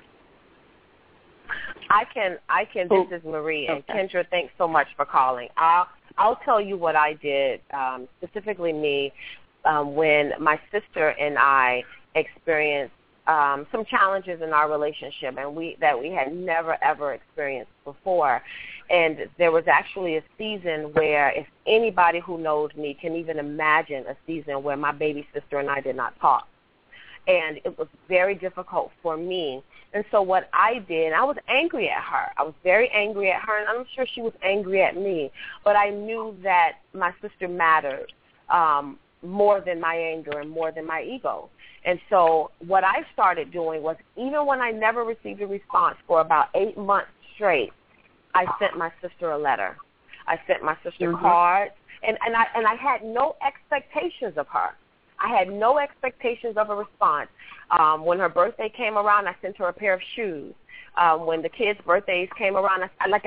I can. This is Marie, and Kendra, thanks so much for calling. I'll tell you what I did, specifically me, when my sister and I experienced some challenges in our relationship, and that we had never ever experienced before. And there was actually a season where, if anybody who knows me can even imagine a season where my baby sister and I did not talk. And it was very difficult for me. And so what I did, I was angry at her. I was very angry at her, and I'm sure she was angry at me. But I knew that my sister mattered more than my anger and more than my ego. And so what I started doing was, even when I never received a response for about 8 months straight, I sent my sister a letter. I sent my sister cards, and I had no expectations of her. I had no expectations of a response. When her birthday came around, I sent her a pair of shoes. When the kids' birthdays came around,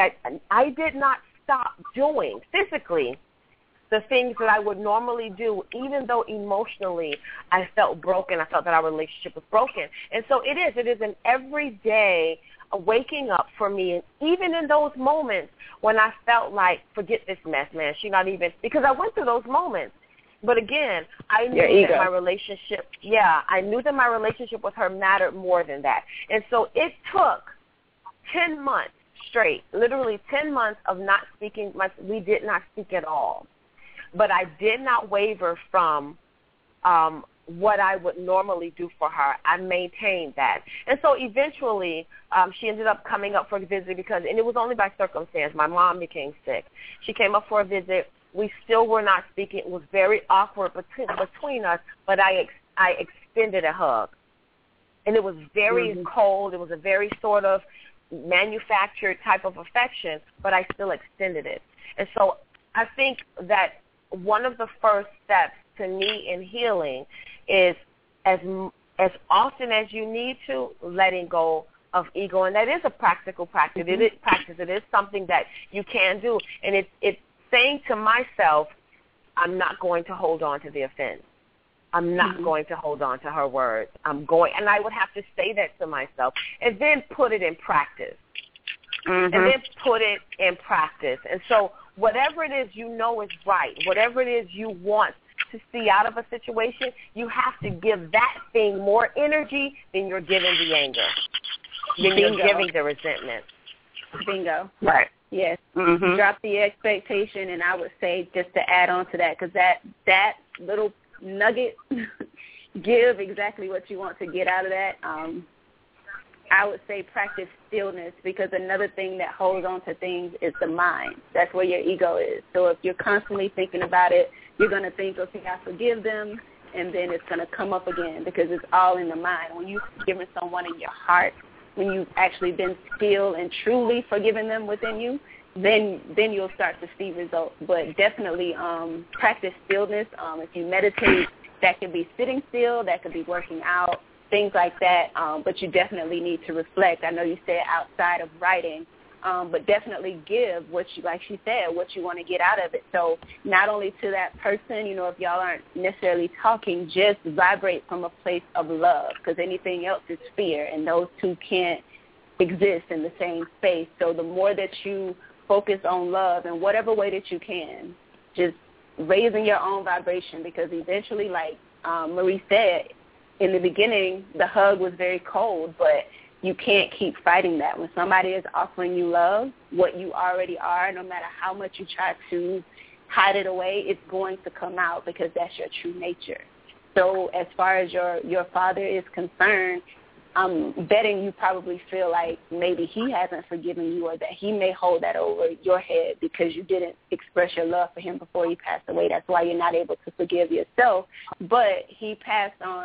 I did not stop doing physically the things that I would normally do, even though emotionally I felt broken. I felt that our relationship was broken. And so it is an everyday waking up for me. And even in those moments when I felt like, forget this mess, man, she's not even, because I went through those moments. But again, I knew that my relationship, I knew that my relationship with her mattered more than that. And so it took 10 months straight, literally 10 months of not speaking. We did not speak at all. But I did not waver from what I would normally do for her. I maintained that. And so eventually she ended up coming up for a visit and it was only by circumstance. My mom became sick. She came up for a visit. We still were not speaking. It was very awkward between us, but I extended a hug. And it was very cold. It was a very sort of manufactured type of affection, but I still extended it. And so I think that one of the first steps to me in healing is, as often as you need to, letting go of ego. And that is a practical practice. It is something that you can do. And it's saying to myself, I'm not going to hold on to the offense. I'm not going to hold on to her words. And I would have to say that to myself and then put it in practice. And then put it in practice. And so whatever it is you know is right, whatever it is you want to see out of a situation, you have to give that thing more energy than you're giving the anger, than you're giving the resentment. Bingo. Right. Yes. Drop the expectation, and I would say, just to add on to that, because that little nugget, give exactly what you want to get out of that. I would say practice stillness, because another thing that holds on to things is the mind. That's where your ego is. So if you're constantly thinking about it, you're going to think, okay, I forgive them, and then it's going to come up again because it's all in the mind. When you've forgiven someone in your heart, when you've actually been still and truly forgiven them within you, then you'll start to see results. But definitely practice stillness. If you meditate, that could be sitting still, that could be working out, things like that. But you definitely need to reflect. I know you said outside of writing, but definitely give what you, like she said, what you want to get out of it. So not only to that person, if y'all aren't necessarily talking, just vibrate from a place of love, because anything else is fear, and those two can't exist in the same space. So the more that you focus on love in whatever way that you can, just raising your own vibration, because eventually, like Marie said, in the beginning, the hug was very cold, but you can't keep fighting that. When somebody is offering you love, what you already are, no matter how much you try to hide it away, it's going to come out, because that's your true nature. So as far as your father is concerned, I'm betting you probably feel like maybe he hasn't forgiven you, or that he may hold that over your head because you didn't express your love for him before he passed away. That's why you're not able to forgive yourself. But he passed on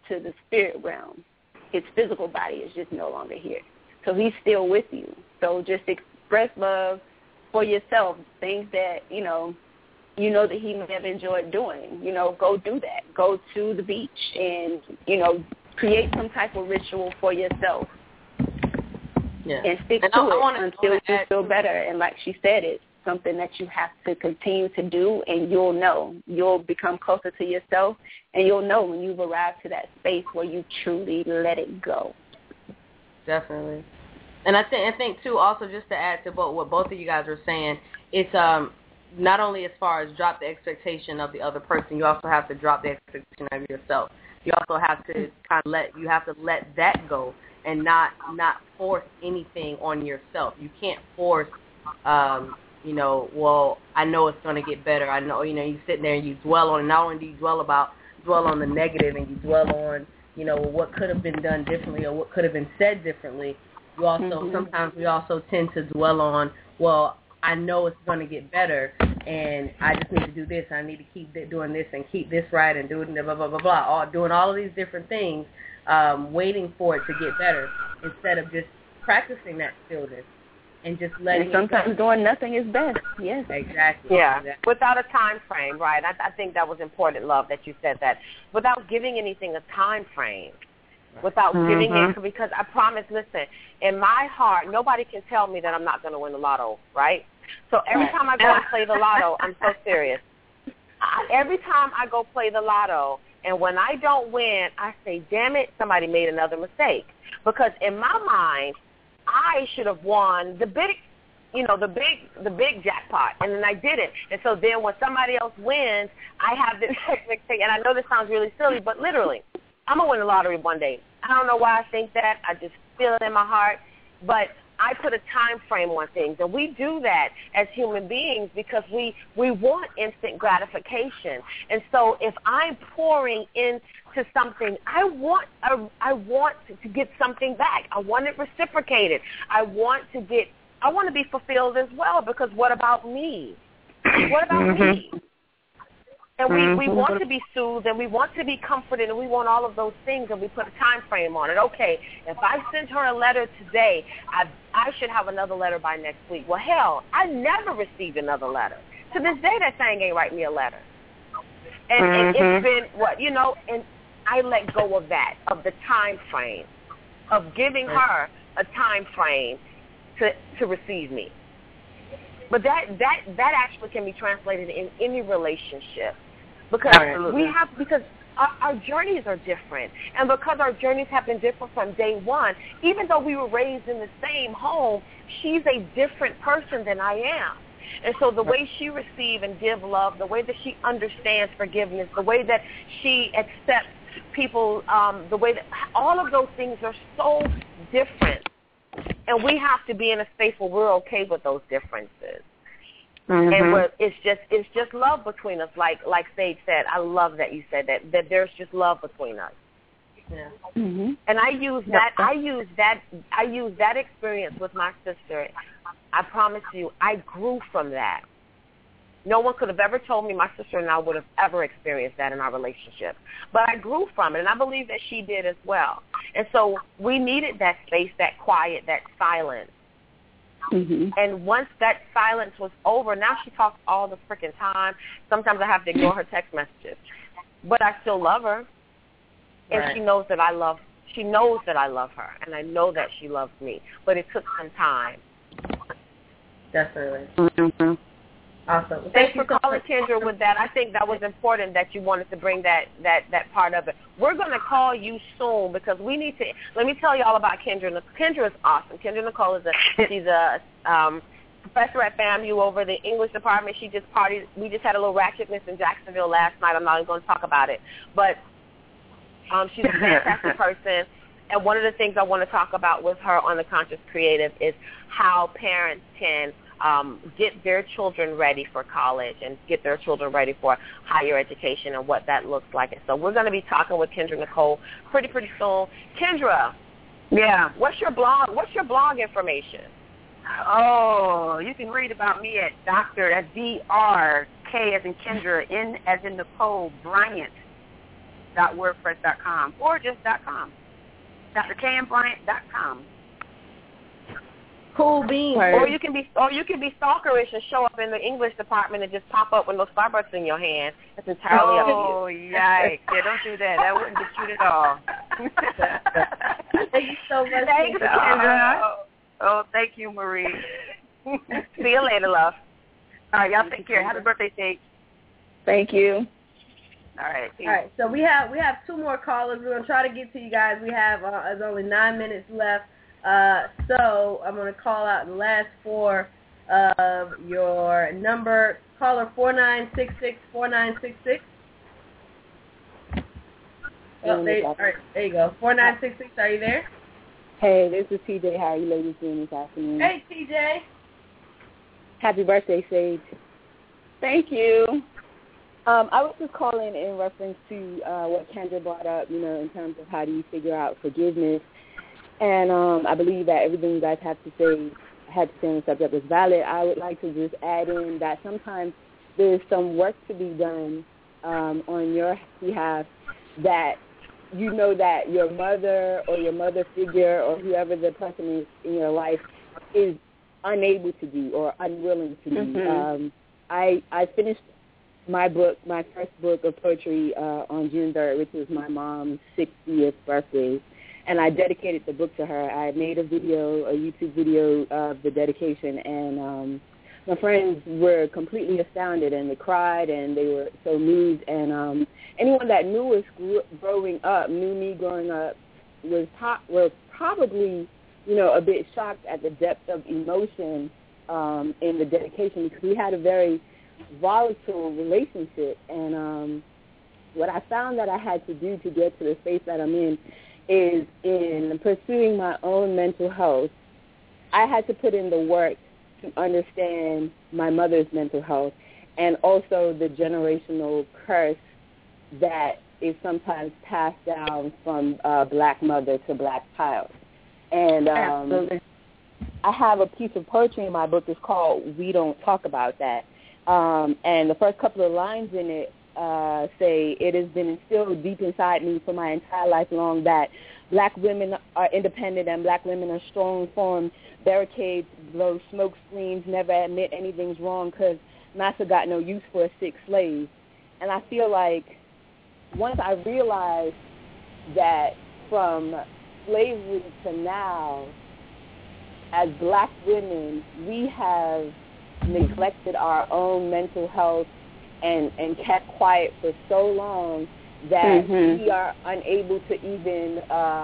to the spirit realm. His physical body is just no longer here. So he's still with you. So just express love for yourself, things that, you know that he may have enjoyed doing. Go do that. Go to the beach and, create some type of ritual for yourself. Yeah. And stick to it until you feel better. And like she said, it's something that you have to continue to do, and you'll know. You'll become closer to yourself, and you'll know when you've arrived to that space where you truly let it go. Definitely. And I think too, also just to add to what both of you guys are saying, it's not only as far as drop the expectation of the other person, you also have to drop the expectation of yourself. You also have to let that go and not force anything on yourself. You can't force, well, I know it's going to get better. I know, you sit there and you dwell on it. Not only do you dwell on the negative and you dwell on, what could have been done differently or what could have been said differently. You also, sometimes we also tend to dwell on, well, I know it's going to get better, and I just need to do this. I need to keep doing this and keep this right and doing blah, blah, blah, blah, doing all of these different things, waiting for it to get better instead of just practicing that stillness and just letting it go. And sometimes doing nothing is best. Yes. Exactly. Yeah, exactly. Without a time frame, right? I think that was important, Love, that you said that. Without giving anything a time frame. Without giving it, because I promise, listen, in my heart, nobody can tell me that I'm not going to win the lotto, right? So every time I go and play the lotto, I'm so serious. Every time I go play the lotto, and when I don't win, I say, damn it, somebody made another mistake. Because in my mind, I should have won the big jackpot, and then I didn't. And so then when somebody else wins, I have this expectation. And I know this sounds really silly, but literally, I'm going to win the lottery one day. I don't know why I think that. I just feel it in my heart. But I put a time frame on things. And we do that as human beings because we want instant gratification. And so if I'm pouring into something, I want to get something back. I want it reciprocated. I want to be fulfilled as well, because what about me? What about me? And we want to be soothed, and we want to be comforted, and we want all of those things, and we put a time frame on it. Okay, if I send her a letter today, I should have another letter by next week. Well, hell, I never received another letter. To this day, that thing ain't write me a letter. And it's been, and I let go of that, of the time frame, of giving her a time frame to receive me. But that actually can be translated in any relationship. Because because our journeys are different. And because our journeys have been different from day one, even though we were raised in the same home, she's a different person than I am. And so the way she receives and gives love, the way that she understands forgiveness, the way that she accepts people, the way that all of those things are so different. And we have to be in a space where we're okay with those differences. And where it's just love between us, like Sage said. I love that you said that there's just love between us. Yeah. And I use that experience with my sister. I promise you, I grew from that. No one could have ever told me my sister and I would have ever experienced that in our relationship. But I grew from it, and I believe that she did as well. And so we needed that space, that quiet, that silence. And once that silence was over, now she talks all the freaking time. Sometimes I have to ignore her text messages. But I still love her. And she knows that I love her, and I know that she loves me. But it took some time. Definitely. Awesome. Thanks for calling, Kendra, with that. I think that was important that you wanted to bring that part of it. We're going to call you soon because we need to. Let me tell you all about Kendra. Kendra is awesome. Kendra Nicole she's a professor at FAMU over the English department. She just partied. We just had a little ratchetness in Jacksonville last night. I'm not even going to talk about it. But she's a fantastic person. And one of the things I want to talk about with her on The Conscious Creative is how parents can get their children ready for college and get their children ready for higher education and what that looks like. And so we're going to be talking with Kendra Nicole pretty soon. Kendra, what's your blog information? Oh, you can read about me at Dr. at D-R-K as in Kendra, N as in Nicole, Bryant. drkmbryant.wordpress.com or just .com. drkmbryant.com. Cool beans. Or you can be stalkerish and show up in the English department and just pop up with no Starbucks in your hand. It's entirely up to you. Oh, yikes. Yeah, don't do that. That wouldn't be cute at all. Thank you so much. Thanks, Kendra. Oh, thank you, Marie. See you later, love. All right, y'all take care. Happy birthday, Sage. Thank you. All right. Peace. All right, so we have 2 more callers. We're going to try to get to you guys. We have there's only 9 minutes left. So I'm going to call out the last 4 of your number. Caller 4966. Oh, all right, there you go. 4966, are you there? Hey, this is TJ. How are you ladies doing this afternoon? Hey, TJ. Happy birthday, Sage. Thank you. I was just calling in reference to what Kendra brought up, in terms of how do you figure out forgiveness. And I believe that everything you guys had to say on the subject was valid. I would like to just add in that sometimes there's some work to be done on your behalf that you know that your mother or your mother figure or whoever the person is in your life is unable to do or unwilling to do. Mm-hmm. I finished my first book of poetry on June 3rd, which was my mom's 60th birthday, and I dedicated the book to her. I made a YouTube video of the dedication, and my friends were completely astounded, and they cried, and they were so moved. And anyone that knew us knew me growing up, was probably, a bit shocked at the depth of emotion in the dedication, because we had a very volatile relationship. And what I found that I had to do to get to the space that I'm in is in pursuing my own mental health. I had to put in the work to understand my mother's mental health and also the generational curse that is sometimes passed down from black mother to black child. And Absolutely. I have a piece of poetry in my book. It's called We Don't Talk About That. And the first couple of lines in it say, it has been instilled deep inside me for my entire life long that black women are independent and black women are strong, form barricades, blow smoke screens, never admit anything's wrong because master got no use for a sick slave. And I feel like once I realized that from slavery to now, as black women, we have neglected our own mental health and kept quiet for so long that we are unable to even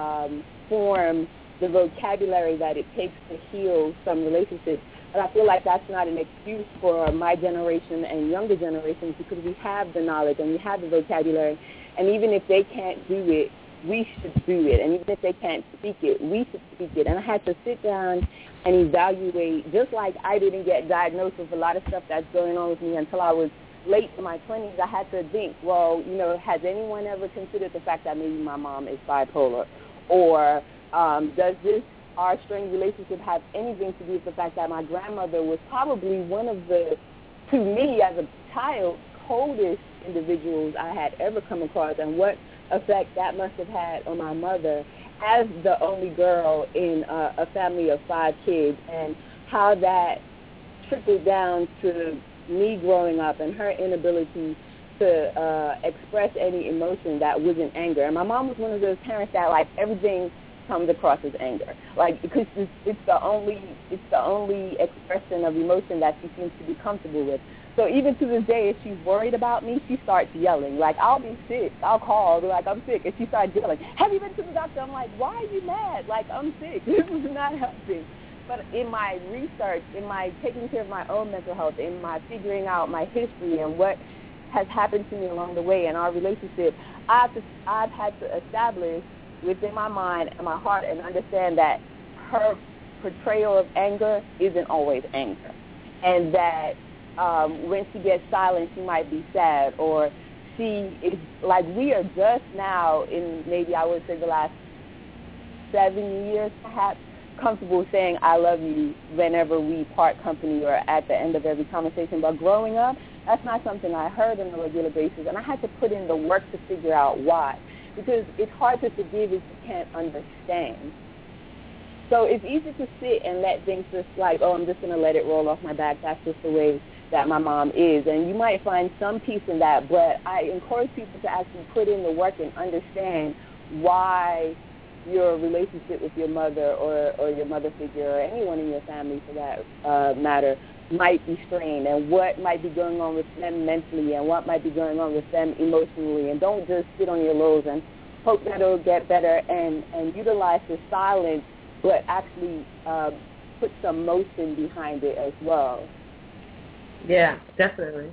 form the vocabulary that it takes to heal some relationships. And I feel like that's not an excuse for my generation and younger generations, because we have the knowledge and we have the vocabulary. And even if they can't do it, we should do it. And even if they can't speak it, we should speak it. And I had to sit down and evaluate, just like I didn't get diagnosed with a lot of stuff that's going on with me until I was late in my 20s. I had to think, well, has anyone ever considered the fact that maybe my mom is bipolar? Or does our strained relationship have anything to do with the fact that my grandmother was probably one of the, to me as a child, coldest individuals I had ever come across, and what effect that must have had on my mother as the only girl in a family of 5 kids, and how that trickled down to me growing up and her inability to express any emotion that wasn't anger. And my mom was one of those parents that, like, everything comes across as anger, like, because it's the only expression of emotion that she seems to be comfortable with. So even to this day, if she's worried about me, she starts yelling. Like, I'll be sick. I'll call, be like, I'm sick. And she starts yelling, have you been to the doctor? I'm like, why are you mad? Like, I'm sick. This is not helping. But in my research, in my taking care of my own mental health, in my figuring out my history and what has happened to me along the way in our relationship, I've had to establish within my mind and my heart and understand that her portrayal of anger isn't always anger. And that when she gets silent, she might be sad, or she is, like, we are just now in maybe I would say the last 7 years perhaps comfortable saying I love you whenever we part company or at the end of every conversation. But growing up, That's not something I heard on a regular basis, and I had to put in the work to figure out why. Because it's hard to forgive if you can't understand. So it's easy to sit and let things just like, oh, I'm just going to let it roll off my back. That's just the way that my mom is. And you might find some peace in that, but I encourage people to actually put in the work and understand why your relationship with your mother or your mother figure or anyone in your family for that matter might be strained, and what might be going on with them mentally and what might be going on with them emotionally. And don't just sit on your laurels and hope that it'll get better, and utilize the silence, but actually put some motion behind it as well. Yeah, definitely.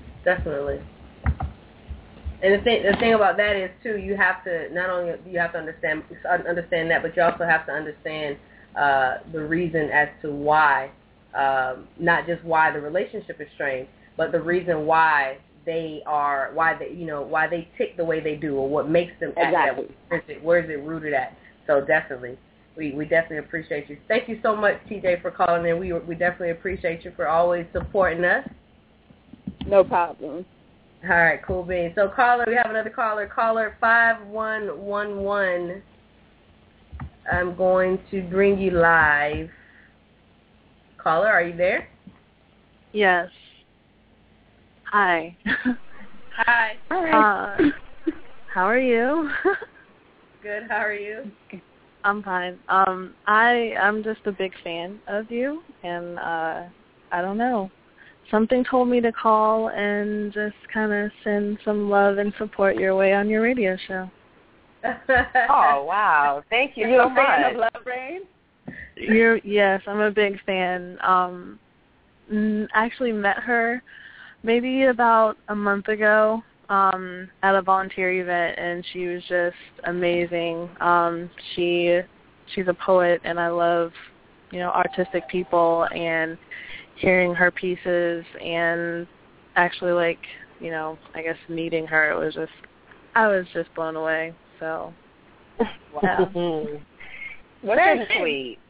And the thing about that is too, you have to not only understand that, but you also have to understand the reason as to why, not just why the relationship is strained, but the reason why they tick the way they do, or what makes them act that way. Where is it rooted at? So definitely, we definitely appreciate you. Thank you so much, TJ, for calling in. We definitely appreciate you for always supporting us. No problem. All right, cool beans. So caller, we have another caller. Caller 5111. I'm going to bring you live. Caller, are you there? Yes. Hi. Hi. How are you? Good. How are you? I'm fine. I'm just a big fan of you, and I don't know. Something told me to call and just kind of send some love and support your way on your radio show. Oh, wow. Thank you so much. You're a fan of Love Rain? Yes, I'm a big fan. Actually met her maybe about a month ago at a volunteer event, and she was just amazing. She's a poet, and I love, artistic people, and hearing her pieces and actually, I guess meeting her, I was just blown away. So, wow. Yeah. Very sweet.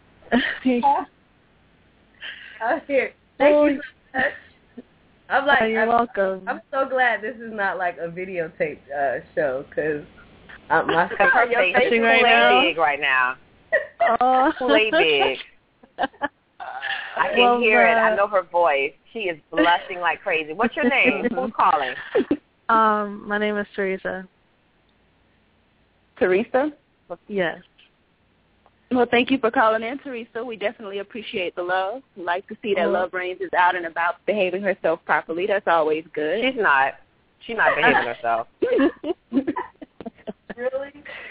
Here. Thank you so much. You're welcome. I'm so glad this is not like a videotape show, because my face is way big right now. Oh. Way big. I can hear it. I know her voice. She is blushing like crazy. What's your name? Who's calling? My name is Teresa. Teresa? Yes. Well, thank you for calling in, Teresa. We definitely appreciate the love. We like to see that Love Reigns is out and about behaving herself properly. That's always good. She's not behaving herself. Really?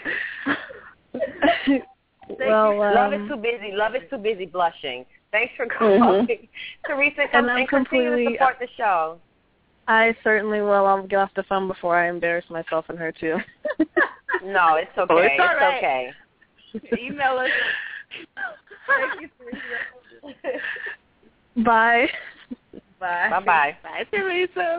Love is too busy blushing. Thanks for calling. Teresa, come and continue to support the show. I certainly will. I'll get off the phone before I embarrass myself and her, too. No, it's okay. Oh, it's all right. Okay. Email us. Thank you, Teresa. Bye. Bye. Bye-bye. Bye, Teresa.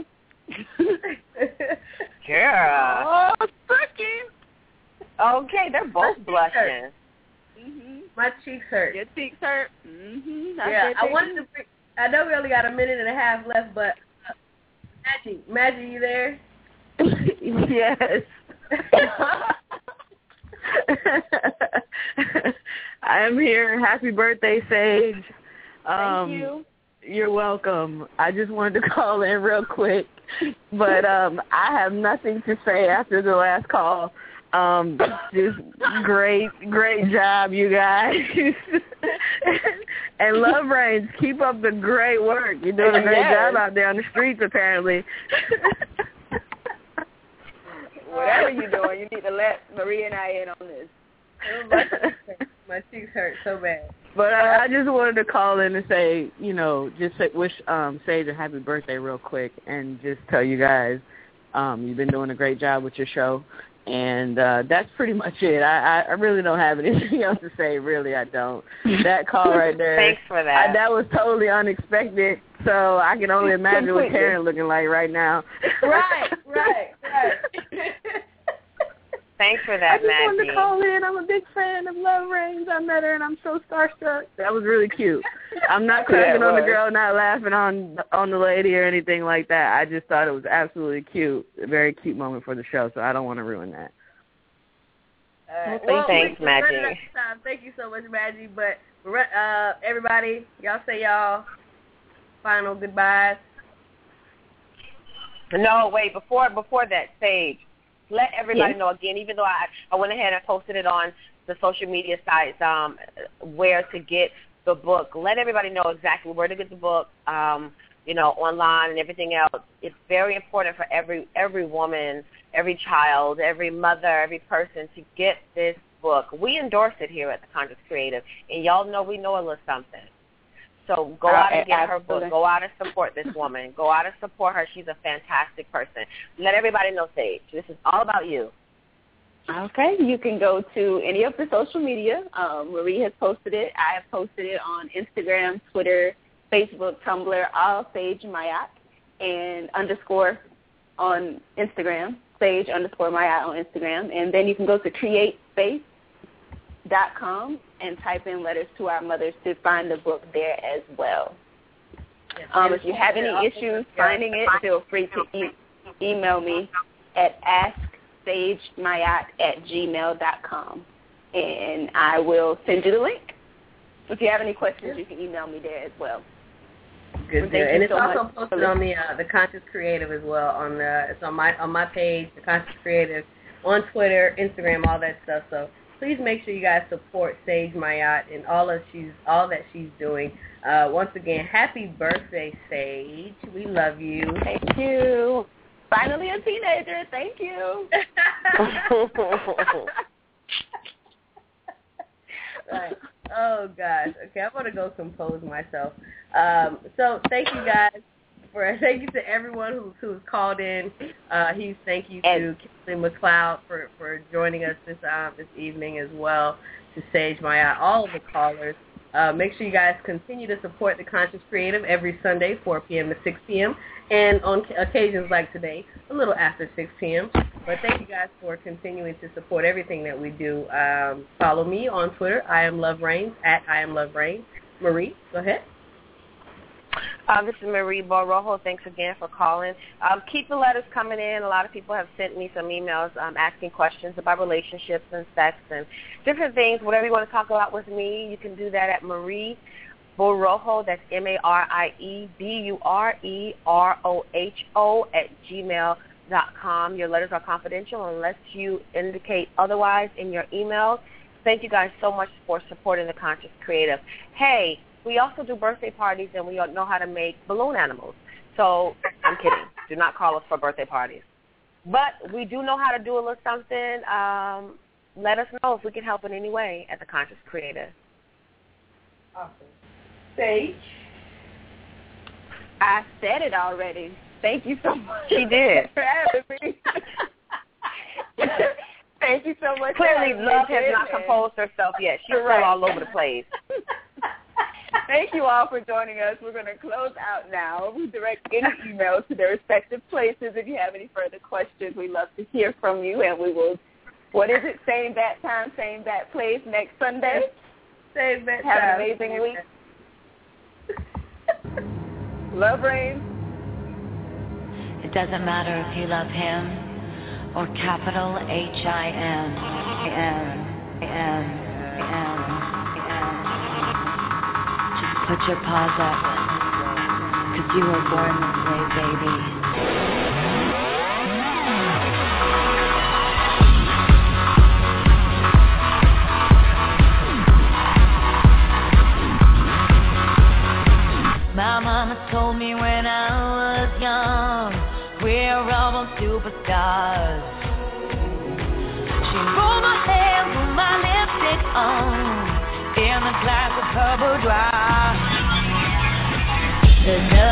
Girl. Oh, sucky. Okay, they're both blushing. My cheeks hurt. Your cheeks hurt. Yeah, I wanted to bring, I know we only got a minute and a half left, but Maggie, you there? Yes. I'm here. Happy birthday, Sage. Thank you. You're welcome. I just wanted to call in real quick, but I have nothing to say after the last call. Just great job, you guys. And Love Reigns, keep up the great work. You're doing a great job out there on the streets, apparently. Whatever you're doing, you need to let Maria and I in on this. My cheeks hurt so bad. But I just wanted to call in and say, wish Sage a happy birthday real quick, and just tell you guys you've been doing a great job with your show. And that's pretty much it. I really don't have anything else to say. Really, I don't. That call right there. Thanks for that. That was totally unexpected. So I can only imagine what Karen looking like right now. Right. Thanks for that, Maggie. I just wanted to call in. I'm a big fan of Love Reigns. I met her, and I'm so starstruck. That was really cute. I'm not cracking on the girl, not laughing on the lady or anything like that. I just thought it was absolutely cute, a very cute moment for the show, so I don't want to ruin that. Thanks, Maggie. Thank you so much, Maggie. But everybody, y'all say y'all final goodbyes. No, wait, before that, Sage, let everybody know again, even though I went ahead and posted it on the social media sites where to get the book. Let everybody know exactly where to get the book, online and everything else. It's very important for every woman, every child, every mother, every person to get this book. We endorse it here at The Conscious Creative, and y'all know we know a little something. So go out and get her book. Go out and support this woman. Go out and support her. She's a fantastic person. Let everybody know, Sage. This is all about you. Okay. You can go to any of the social media. Marie has posted it. I have posted it on Instagram, Twitter, Facebook, Tumblr, all Sage Mayat, and _ on Instagram, Sage_Mayat on Instagram. And then you can go to createspace.com and type in Letters to Our Mothers to find the book there as well. If you have any issues finding it, feel free to email me at asksagemayat@gmail.com, and I will send you the link. If you have any questions, you can email me there as well. Good deal. And it's also posted on the Conscious Creative as well. It's on my page, The Conscious Creative, on Twitter, Instagram, all that stuff. So please make sure you guys support Sage Mayat and all that she's doing. Once again, happy birthday, Sage. We love you. Thank you. Finally a teenager. Thank you. Right. Oh, gosh. Okay, I'm going to go compose myself. So thank you guys. Thank you to everyone who's called in. Huge thank you to Kimberly McLeod for joining us this evening as well, to Sage Mayat, all of the callers. Make sure you guys continue to support The Conscious Creative every Sunday, 4 p.m. to 6 p.m., and on occasions like today, a little after 6 p.m. But thank you guys for continuing to support everything that we do. Follow me on Twitter, I am Love Reigns, at I am Love Reigns. Marie, go ahead. This is Marie Borojo. Thanks again for calling. Keep the letters coming in. A lot of people have sent me some emails asking questions about relationships and sex and different things. Whatever you want to talk about with me, you can do that at Marie Borojo. That's MarieBureroho @gmail.com. Your letters are confidential unless you indicate otherwise in your email. Thank you guys so much for supporting The Conscious Creative. Hey, we also do birthday parties, and we know how to make balloon animals. So, I'm kidding. Do not call us for birthday parties. But we do know how to do a little something. Let us know if we can help in any way at The Conscious Creative. Awesome. Sage? I said it already. Thank you so much. She did. For having me. Thank you so much. Clearly, Love has not composed herself yet. She's still all over the place. Thank you all for joining us. We're going to close out now. We direct any emails to their respective places. If you have any further questions, we'd love to hear from you. And we will, same bat time, same bat place next Sunday. Same bat time. Have an amazing week. Love reigns. It doesn't matter if you love him or capital HIM. Put your paws up, 'cause you were born this way, baby. My mama told me when I was young, we're almost superstars. She rolled my hair with my lipstick on, in a glass of her boudoir. There's